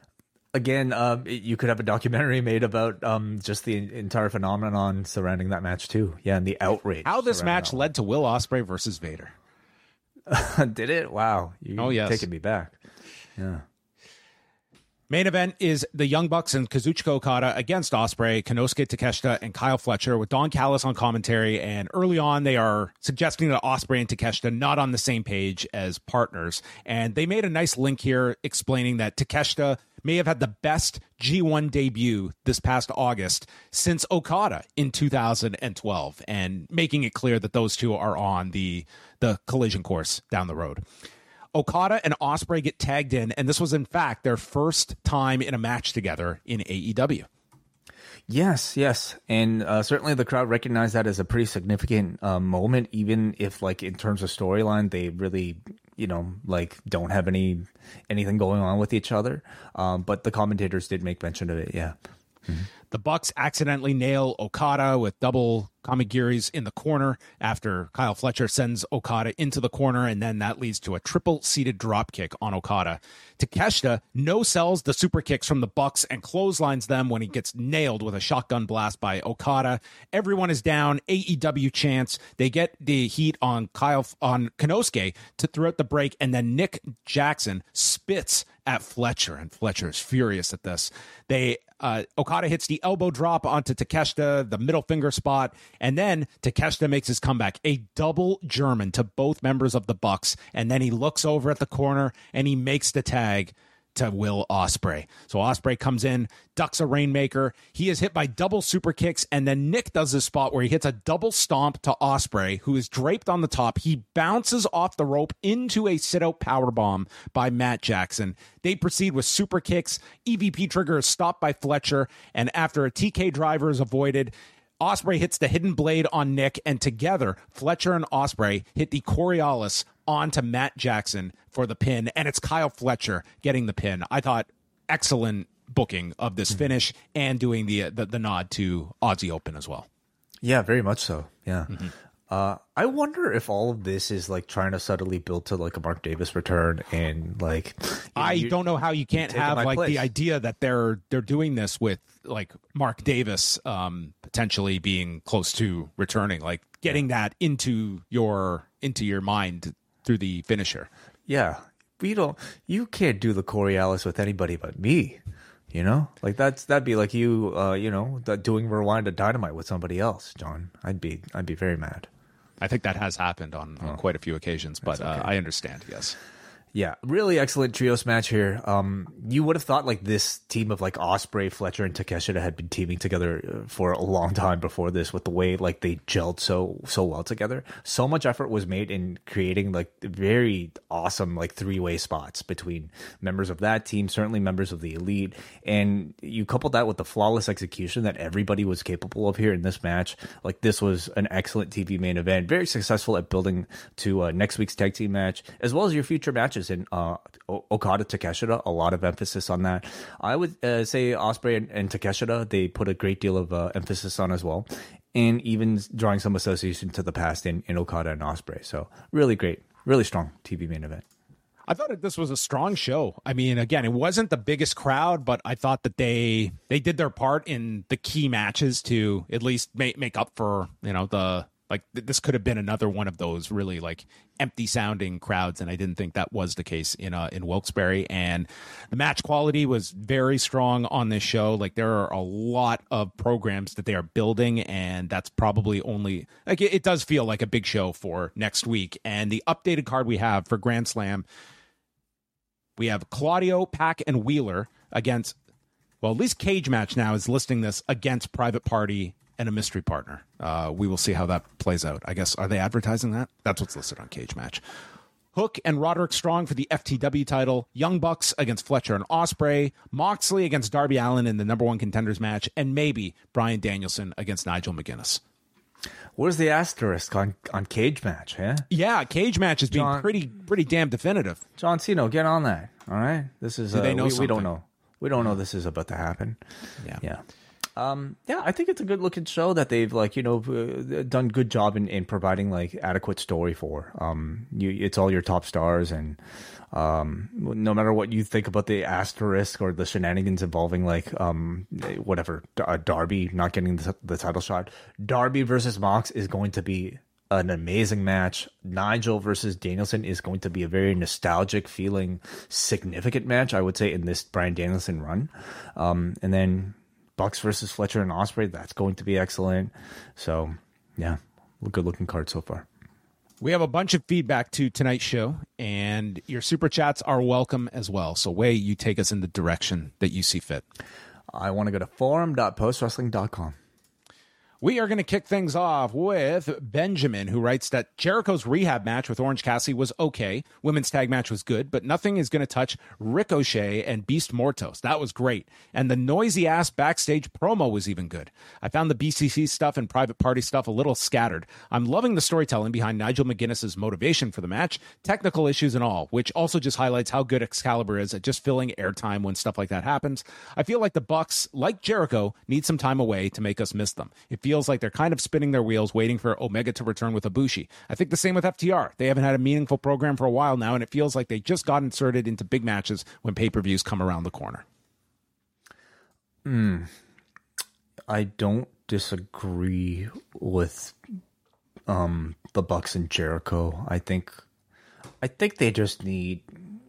Again, um, you could have a documentary made about um, just the entire phenomenon surrounding that match too. Yeah, and the outrage. How this match led to Will Ospreay versus Vader. Did it? Wow. You're oh, yes. taking me back. Yeah. Main event is the Young Bucks and Kazuchika Okada against Ospreay, Konosuke Takeshita, and Kyle Fletcher, with Don Callis on commentary. And early on, they are suggesting that Ospreay and Takeshita not on the same page as partners. And they made a nice link here explaining that Takeshita may have had the best G one debut this past August since Okada in two thousand twelve, and making it clear that those two are on the, the collision course down the road. Okada and Ospreay get tagged in, and this was, in fact, their first time in a match together in A E W. Yes, yes. And uh, certainly the crowd recognized that as a pretty significant uh, moment, even if, like, in terms of storyline, they really, you know, like, don't have any anything going on with each other. Um, but the commentators did make mention of it, yeah. Mm-hmm. The Bucks accidentally nail Okada with double Kamigiris in the corner after Kyle Fletcher sends Okada into the corner, and then that leads to a triple-seated dropkick on Okada. Takeshita no-sells the super kicks from the Bucks and clotheslines them when he gets nailed with a shotgun blast by Okada. Everyone is down. A E W chants. They get the heat on Kyle on Konosuke to throughout the break, and then Nick Jackson spits at Fletcher, and Fletcher is furious at this. They uh, Okada hits the elbow drop onto Takeshita, the middle finger spot, and then Takeshita makes his comeback, a double German to both members of the Bucks, and then he looks over at the corner and he makes the tag to Will Ospreay. So Ospreay comes in, ducks a Rainmaker. He is hit by double super kicks, and then Nick does this spot where he hits a double stomp to Ospreay, who is draped on the top. He bounces off the rope into a sit-out powerbomb by Matt Jackson. They proceed with super kicks. E V P trigger is stopped by Fletcher, and after a T K driver is avoided, Ospreay hits the hidden blade on Nick, and together, Fletcher and Ospreay hit the Coriolis onto Matt Jackson for the pin, and it's Kyle Fletcher getting the pin. I thought excellent booking of this finish and doing the the, the nod to Aussie Open as well. Yeah, very much so. Yeah. Mm-hmm. Uh, I wonder if all of this is like trying to subtly build to like a Mark Davis return, and like you know, I don't know how you can't have like place. the idea that they're they're doing this with like Mark Davis um, potentially being close to returning, like getting that into your into your mind through the finisher. Yeah, we don't. You can't do the Coriolis with anybody but me. You know, like that's that'd be like you, uh, you know, that doing Rewind to Dynamite with somebody else, John. I'd be I'd be very mad. I think that has happened on, on quite a few occasions, but okay. uh, I understand. Yes. Yeah, really excellent trios match here. Um, you would have thought like this team of like Ospreay, Fletcher, and Takeshita had been teaming together for a long time before this, with the way like they gelled so so well together. So much effort was made in creating like very awesome like three way spots between members of that team, certainly members of the Elite, and you couple that with the flawless execution that everybody was capable of here in this match. Like this was an excellent T V main event, very successful at building to uh, next week's tag team match as well as your future matches. In uh, Okada Takeshita, a lot of emphasis on that. I would uh, say Ospreay and, and Takeshita, they put a great deal of uh, emphasis on as well, and even drawing some association to the past in, in Okada and Ospreay. So really great, really strong T V main event. I thought that this was a strong show. I mean, again, it wasn't the biggest crowd, but I thought that they they did their part in the key matches to at least make make up for, you know, the like this could have been another one of those really like empty sounding crowds, and I didn't think that was the case in uh, in Wilkes-Barre. And the match quality was very strong on this show. Like there are a lot of programs that they are building, and that's probably only like it, it does feel like a big show for next week. And the updated card we have for Grand Slam, we have Claudio, Pac, and Wheeler against, well, at least Cage Match now is listing this against Private Party and a mystery partner. Uh, we will see how that plays out. I guess, are they advertising that? That's what's listed on Cage Match. Hook and Roderick Strong for the F T W title. Young Bucks against Fletcher and Ospreay. Moxley against Darby Allin in the number one contenders match. And maybe Bryan Danielson against Nigel McGuinness. Where's the asterisk on, on Cage Match, huh? Yeah, Cage Match has been John, pretty pretty damn definitive. John Cena, get on that. All right? This is, Do uh, they know we, something? we don't know. We don't know this is about to happen. Yeah. Yeah. Um, yeah, I think it's a good looking show that they've like, you know, uh, done good job in, in providing like adequate story for. Um, you, it's all your top stars, and um, no matter what you think about the asterisk or the shenanigans involving like um, whatever, uh, Darby not getting the, the title shot, Darby versus Mox is going to be an amazing match. Nigel versus Danielson is going to be a very nostalgic feeling, significant match, I would say, in this Bryan Danielson run. Um, and then Bucks versus Fletcher and Ospreay, that's going to be excellent. So, yeah, good looking card so far. We have a bunch of feedback to tonight's show, and your super chats are welcome as well. So, Wei, you take us in the direction that you see fit. I want to go to forum dot post wrestling dot com. We are going to kick things off with Benjamin, who writes that Jericho's rehab match with Orange Cassidy was okay. Women's tag match was good, but nothing is going to touch Ricochet and Beast Mortos. That was great. And the noisy-ass backstage promo was even good. I found the B C C stuff and private party stuff a little scattered. I'm loving the storytelling behind Nigel McGuinness's motivation for the match, technical issues and all, which also just highlights how good Excalibur is at just filling airtime when stuff like that happens. I feel like the Bucks, like Jericho, need some time away to make us miss them. It feels like they're kind of spinning their wheels waiting for Omega to return with Ibushi. I think the same with F T R. They haven't had a meaningful program for a while now, and it feels like they just got inserted into big matches when pay-per-views come around the corner. Mm, I don't disagree with um, the Bucks and Jericho. I think I think they just need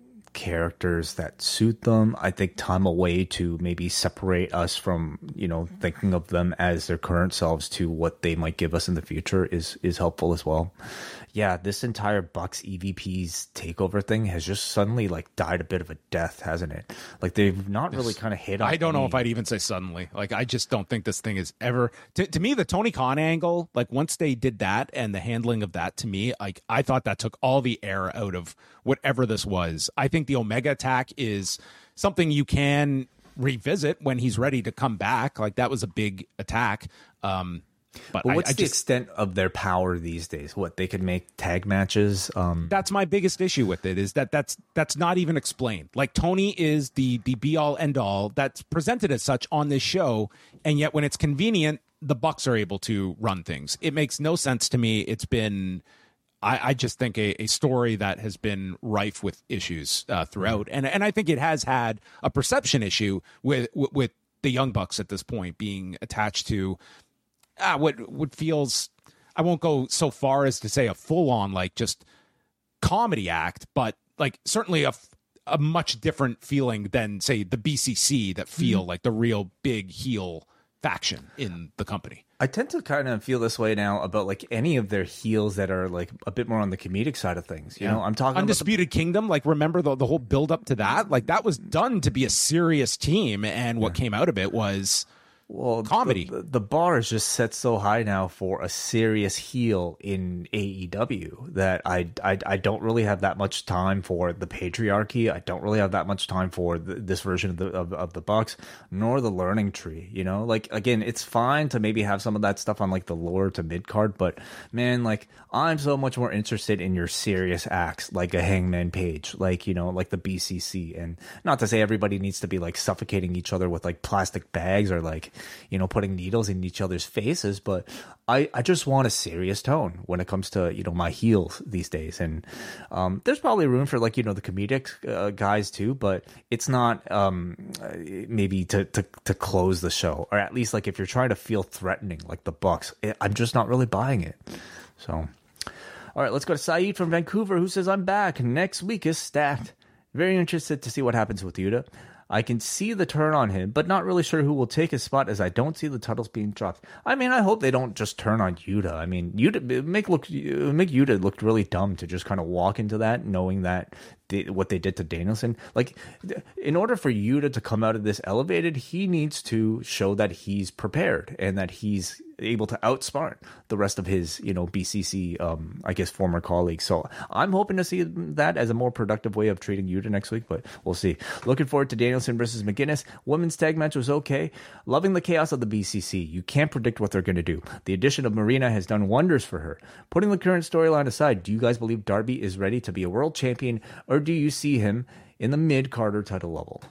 characters that suit them. I think time away to maybe separate us from, you know, thinking of them as their current selves to what they might give us in the future is is helpful as well. Yeah, this entire Bucks E V P's takeover thing has just suddenly like died a bit of a death, hasn't it? Like they've not really kind of hit on I don't any... know if I'd even say suddenly. Like I just don't think this thing is ever to, to me the Tony Khan angle, like once they did that and the handling of that, to me, like I thought that took all the air out of whatever this was. I think the Omega attack is something you can revisit when he's ready to come back. Like that was a big attack. Um But, but what's I, I the just, extent of their power these days? What, they could make tag matches? Um, that's my biggest issue with it, is that that's that's not even explained. Like Tony is the the be all end all that's presented as such on this show, and yet when it's convenient, the Bucks are able to run things. It makes no sense to me. It's been, I, I just think a, a story that has been rife with issues uh, throughout, and and I think it has had a perception issue with with, with the Young Bucks at this point being attached to. Ah, what what feels, I won't go so far as to say a full on like just comedy act, but like certainly a, a much different feeling than say the B C C that feel mm-hmm. like the real big heel faction in the company. I tend to kind of feel this way now about like any of their heels that are like a bit more on the comedic side of things. You yeah. know, I'm talking Undisputed about the... Kingdom. Like remember the, the whole build up to that, like that was done to be a serious team. And what yeah. came out of it was Well, comedy. The, the bar is just set so high now for a serious heel in A E W that I, I, I don't really have that much time for the patriarchy. I don't really have that much time for the, this version of the of, of the Bucks, nor the learning tree. You know, like again, it's fine to maybe have some of that stuff on like the lower to mid card, but man, like I'm so much more interested in your serious acts, like a Hangman Page, like you know, like the B C C, and not to say everybody needs to be like suffocating each other with like plastic bags or like, you know, putting needles in each other's faces, but I, I just want a serious tone when it comes to, you know, my heels these days. And um, there's probably room for like, you know, the comedic uh, guys too, but it's not um, maybe to, to, to close the show, or at least like if you're trying to feel threatening like the Bucks, I'm just not really buying it. So, all right, let's go to Saeed from Vancouver, who says, I'm back. Next week is stacked. Very interested to see what happens with Yuta. I can see the turn on him, but not really sure who will take his spot, as I don't see the titles being dropped. I mean, I hope they don't just turn on Yuta. I mean, Yuta make look make Yuta looked really dumb to just kind of walk into that, knowing that they, what they did to Danielson. Like, in order for Yuta to come out of this elevated, he needs to show that he's prepared and that he's able to outsmart the rest of his, you know, B C C, um, I guess, former colleagues. So I'm hoping to see that as a more productive way of treating Yuta next week, but we'll see. Looking forward to Danielson versus McGuinness. Women's tag match was okay. Loving the chaos of the B C C. You can't predict what they're going to do. The addition of Marina has done wonders for her. Putting the current storyline aside, do you guys believe Darby is ready to be a world champion, or do you see him in the mid-Carter title level?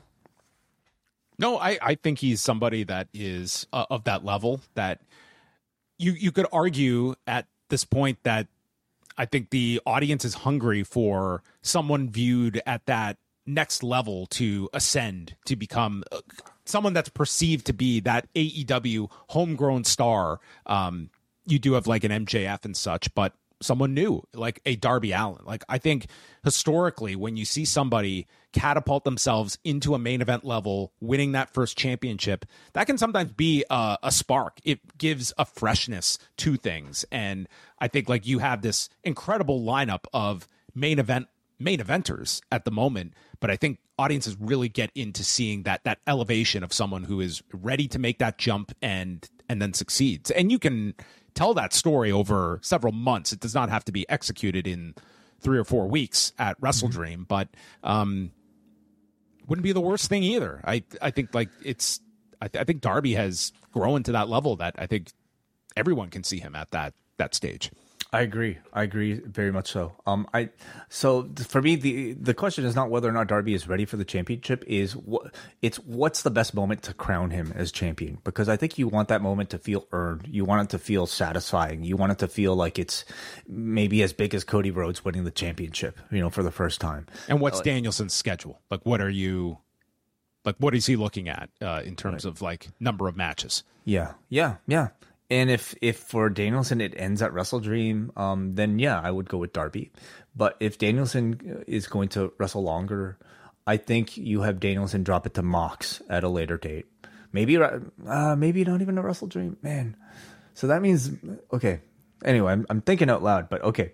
No, I, I think he's somebody that is uh, of that level that You you could argue at this point that I think the audience is hungry for someone viewed at that next level to ascend, to become uh, someone that's perceived to be that A E W homegrown star. Um, you do have like an M J F and such, but someone new, like a Darby Allin. Like I think historically, when you see somebody catapult themselves into a main event level, winning that first championship, that can sometimes be a, a spark. It gives a freshness to things. And I think like you have this incredible lineup of main event main eventers at the moment, but I think audiences really get into seeing that that elevation of someone who is ready to make that jump and and then succeeds. And you can tell that story over several months. It does not have to be executed in three or four weeks at WrestleDream, mm-hmm. but um, wouldn't be the worst thing either. I I think like it's I, th- I think Darby has grown to that level that I think everyone can see him at that that stage. I agree. I agree very much so. Um, I so for me the the question is not whether or not Darby is ready for the championship. Is what it's what's the best moment to crown him as champion? Because I think you want that moment to feel earned. You want it to feel satisfying. You want it to feel like it's maybe as big as Cody Rhodes winning the championship, you know, for the first time. And what's uh, Danielson's schedule? Like, what are you? Like, what is he looking at uh, in terms right. of like number of matches? Yeah, yeah, yeah. And if, if for Danielson it ends at WrestleDream, um, then yeah, I would go with Darby. But if Danielson is going to wrestle longer, I think you have Danielson drop it to Mox at a later date. Maybe, uh, maybe not even a WrestleDream, man. So that means okay. Anyway, I'm, I'm thinking out loud, but okay.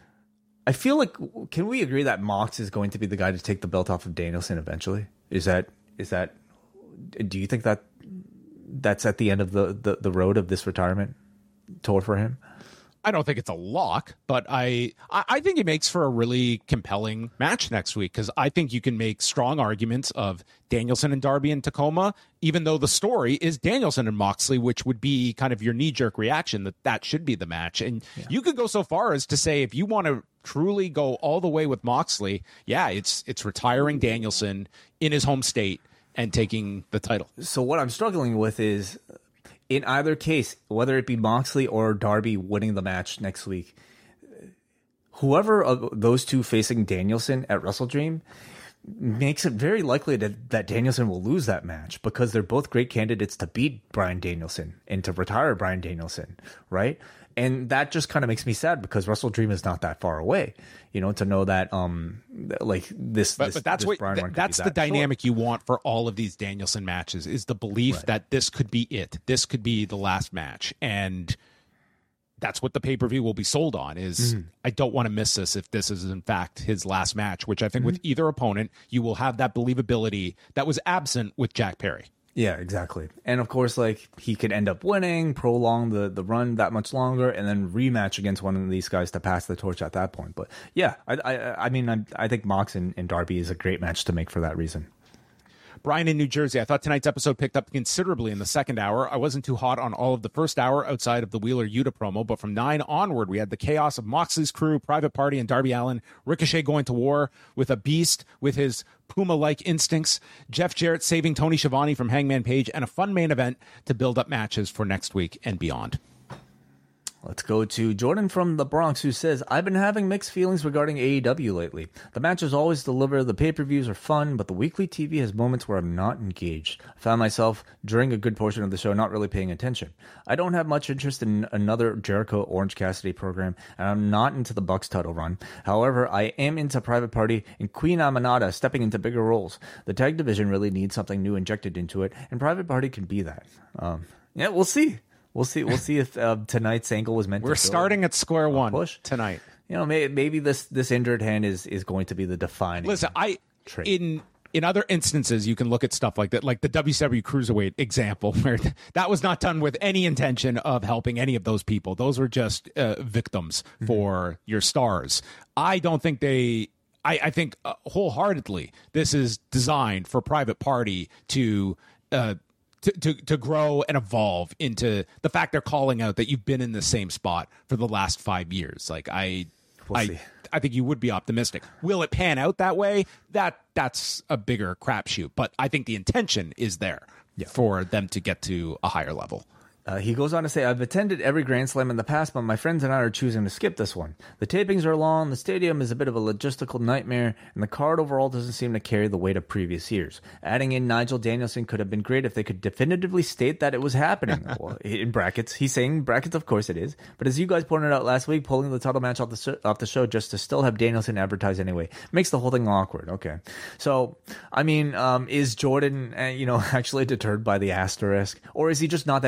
I feel like can we agree that Mox is going to be the guy to take the belt off of Danielson eventually? Is that is that? Do you think that? That's at the end of the, the, the road of this retirement tour for him? I don't think it's a lock, but I I think it makes for a really compelling match next week because I think you can make strong arguments of Danielson and Darby in Tacoma, even though the story is Danielson and Moxley, which would be kind of your knee-jerk reaction that that should be the match. And yeah. you could go so far as to say if you want to truly go all the way with Moxley, yeah, it's it's retiring Danielson in his home state and taking the title. So what I'm struggling with is, in either case, whether it be Moxley or Darby winning the match next week, whoever of those two facing Danielson at WrestleDream makes it very likely that, that Danielson will lose that match because they're both great candidates to beat Bryan Danielson and to retire Bryan Danielson, right? And that just kind of makes me sad because WrestleDream is not that far away, you know, to know that, um, like this, but, this, but that's this what, Bryan th- that's the dynamic short. You want for all of these Danielson matches is the belief right. that this could be it. This could be the last match. And that's what the pay-per-view will be sold on is mm-hmm. I don't want to miss this if this is in fact his last match, which I think mm-hmm. with either opponent, you will have that believability that was absent with Jack Perry. Yeah, exactly. And of course, like he could end up winning, prolong the, the run that much longer, and then rematch against one of these guys to pass the torch at that point. But yeah, I I, I mean, I, I think Mox and, and Darby is a great match to make for that reason. Brian in New Jersey, I thought tonight's episode picked up considerably in the second hour. I wasn't too hot on all of the first hour outside of the Wheeler Yuta promo, but from nine onward, we had the chaos of Moxley's crew, Private Party, and Darby Allin, Ricochet going to war with a beast with his Puma-like instincts, Jeff Jarrett saving Tony Schiavone from Hangman Page, and a fun main event to build up matches for next week and beyond. Let's go to Jordan from the Bronx, who says, I've been having mixed feelings regarding A E W lately. The matches always deliver, the pay-per-views are fun, but the weekly T V has moments where I'm not engaged. I found myself, during a good portion of the show, not really paying attention. I don't have much interest in another Jericho Orange Cassidy program, and I'm not into the Bucks title run. However, I am into Private Party and Queen Aminata stepping into bigger roles. The tag division really needs something new injected into it, and Private Party can be that. Um, yeah, we'll see. We'll see. We'll see if uh, tonight's angle was meant. We're to starting at square one push tonight. You know, maybe, maybe this this injured hand is is going to be the defining. Listen, I trait. in in other instances you can look at stuff like that, like the W C W Cruiserweight example, where that was not done with any intention of helping any of those people. Those were just uh, victims mm-hmm. for your stars. I don't think they. I, I think uh, wholeheartedly this is designed for Private Party to. Uh, To, to to grow and evolve into the fact they're calling out that you've been in the same spot for the last five years. Like I, we'll I, see. I think you would be optimistic. Will it pan out that way? That that's a bigger crapshoot. But I think the intention is there yeah. for them to get to a higher level. Uh, he goes on to say, I've attended every Grand Slam in the past, but my friends and I are choosing to skip this one. The tapings are long, the stadium is a bit of a logistical nightmare, and the card overall doesn't seem to carry the weight of previous years. Adding in Nigel Danielson could have been great if they could definitively state that it was happening. Well, in brackets, he's saying brackets, of course it is. But as you guys pointed out last week, pulling the title match off the, sh- off the show just to still have Danielson advertise anyway makes the whole thing awkward. Okay. So, I mean, um, is Jordan, uh, you know, actually deterred by the asterisk? Or is he just not that interested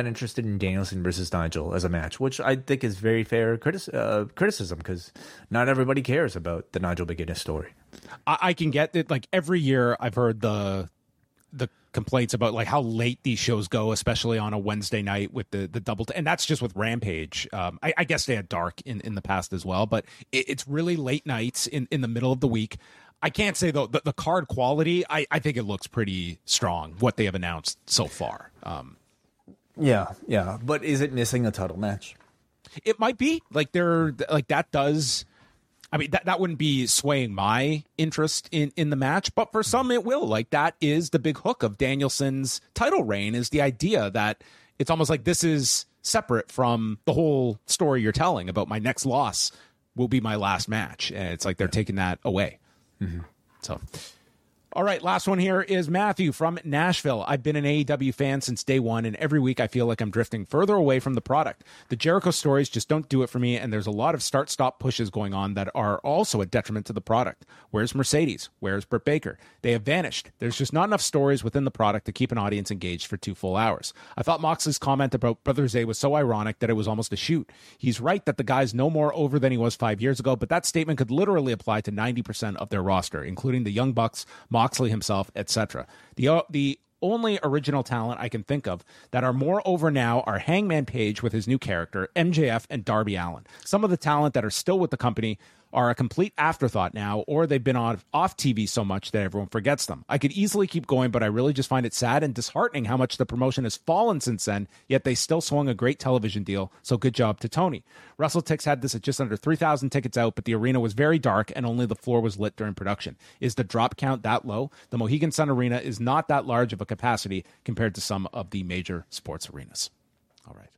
in Danielson versus Nigel as a match, which I think is very fair criti- uh, criticism because not everybody cares about the Nigel McGuinness story. I, I can get it. Like every year, I've heard the the complaints about like how late these shows go, especially on a Wednesday night with the the double, t- and that's just with Rampage. Um, I, I guess they had Dark in, in the past as well, but it, it's really late nights in, in the middle of the week. I can't say though the, the card quality. I, I think it looks pretty strong what they have announced so far. Um, yeah, yeah, but is it missing a title match? It might be like they're like that does. I mean that that wouldn't be swaying my interest in, in the match, but for some it will. Like that is the big hook of Danielson's title reign is the idea that it's almost like this is separate from the whole story you're telling about my next loss will be my last match, and it's like they're taking that away. Mm-hmm. So, all right, last one here is Matthew from Nashville. I've been an A E W fan since day one, and every week I feel like I'm drifting further away from the product. The Jericho stories just don't do it for me, and there's a lot of start-stop pushes going on that are also a detriment to the product. Where's Mercedes? Where's Britt Baker? They have vanished. There's just not enough stories within the product to keep an audience engaged for two full hours. I thought Moxley's comment about Brother Zay was so ironic that it was almost a shoot. He's right that the guy's no more over than he was five years ago, but that statement could literally apply to ninety percent of their roster, including the Young Bucks, Moxley himself, et cetera. The uh, the only original talent I can think of that are more over now are Hangman Page with his new character, M J F, and Darby Allin. Some of the talent that are still with the company are a complete afterthought now, or they've been on off T V so much that everyone forgets them. I could easily keep going, but I really just find it sad and disheartening how much the promotion has fallen since then, yet they still swung a great television deal, so good job to Tony. WrestleTix had this at just under three thousand tickets out, but the arena was very dark and only the floor was lit during production. Is the drop count that low? The Mohegan Sun Arena is not that large of a capacity compared to some of the major sports arenas. All right.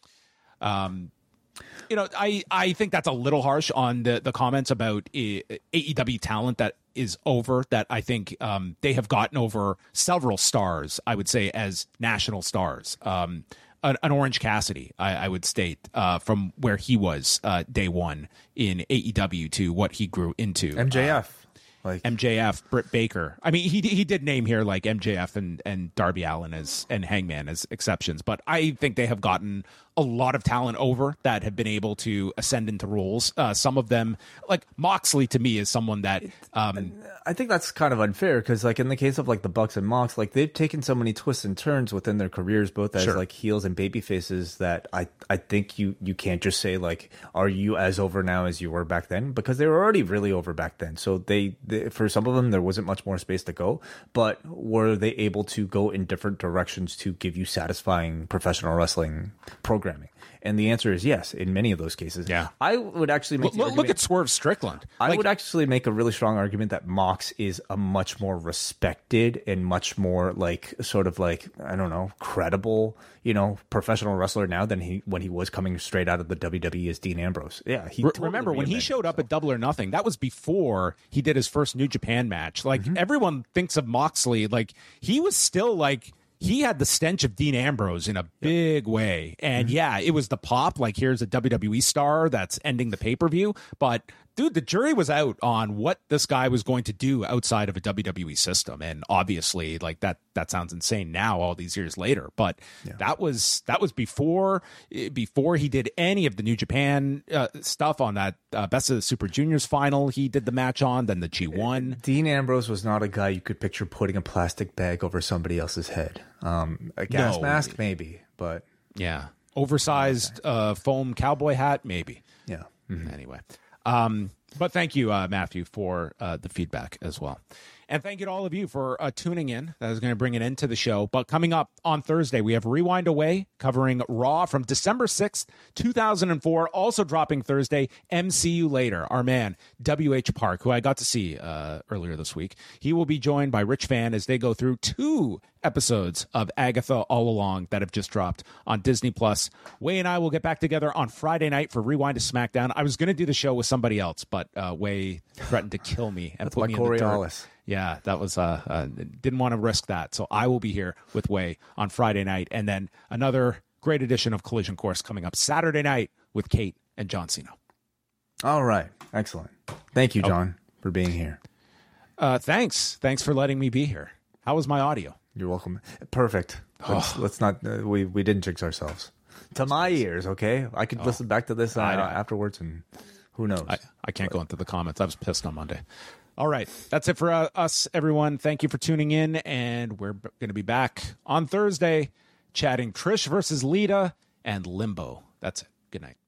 Um, You know, I, I think that's a little harsh on the, the comments about A E W talent that is over, that I think um, they have gotten over several stars, I would say, as national stars. Um, an, an Orange Cassidy, I, I would state, uh, from where he was uh, day one in A E W to what he grew into. M J F. Uh, Like M J F, Britt Baker. I mean, he he did name here like M J F and, and Darby Allin as and Hangman as exceptions, but I think they have gotten a lot of talent over that have been able to ascend into roles. Uh, some of them, like Moxley, to me is someone that um, I think that's kind of unfair because, like, in the case of like the Bucks and Mox, like they've taken so many twists and turns within their careers, both as Sure. like heels and baby faces, that I I think you you can't just say like, are you as over now as you were back then? Because they were already really over back then. So they, they for some of them there wasn't much more space to go, but were they able to go in different directions to give you satisfying professional wrestling programming? And the answer is yes, in many of those cases. Yeah. I would actually make look, look at Swerve Strickland. I Like, would actually make a really strong argument that Mox is a much more respected and much more like sort of like, I don't know, credible, you know, professional wrestler now than he when he was coming straight out of the W W E as Dean Ambrose. Yeah, he Re- totally remember when he reinvented showed up himself. at Double or Nothing, that was before he did his first New Japan match. Like Mm-hmm. everyone thinks of Moxley, like he was still like he had the stench of Dean Ambrose in a big way. And Mm-hmm. yeah, it was the pop, like here's a W W E star that's ending the pay-per-view, but dude, the jury was out on what this guy was going to do outside of a W W E system. And obviously, like that that sounds insane now all these years later, but that was that was before before he did any of the New Japan uh, stuff on that uh, Best of the Super Juniors final. He did the match on, then the G one. Dean Ambrose was not a guy you could picture putting a plastic bag over somebody else's head. Um, a gas No. mask, maybe, but Yeah. Oversized uh, foam cowboy hat, maybe. yeah. Anyway. Um, but thank you, uh, Matthew, for uh, the feedback as well. And thank you to all of you for uh, tuning in. That is going to bring an end to the show. But coming up on Thursday, we have Rewind Away covering Raw from December sixth, two thousand four. Also dropping Thursday, M C U Later, our man, W H Park, who I got to see uh, earlier this week. He will be joined by Rich Fan as they go through two episodes of Agatha All Along that have just dropped on Disney Plus. Way and I will get back together on Friday night for Rewind to SmackDown. I was going to do the show with somebody else, but uh, Way threatened to kill me and put like me in the dirt. Coriolis. Yeah, that was uh, uh didn't want to risk that. So I will be here with Way on Friday night, and then another great edition of Collision Course coming up Saturday night with Kate and John Cena. All right, excellent. Thank you, John, for being here. Uh, thanks, thanks for letting me be here. How was my audio? You're welcome. Perfect. Let's, let's not. Uh, we we didn't jinx ourselves. to my ears. Okay, I could Oh, listen back to this uh, I know. afterwards, and who knows? I, I can't go into the comments. I was pissed on Monday. All right. That's it for uh, us, everyone. Thank you for tuning in. And we're b- going to be back on Thursday chatting Trish versus Lita and Limbo. That's it. Good night.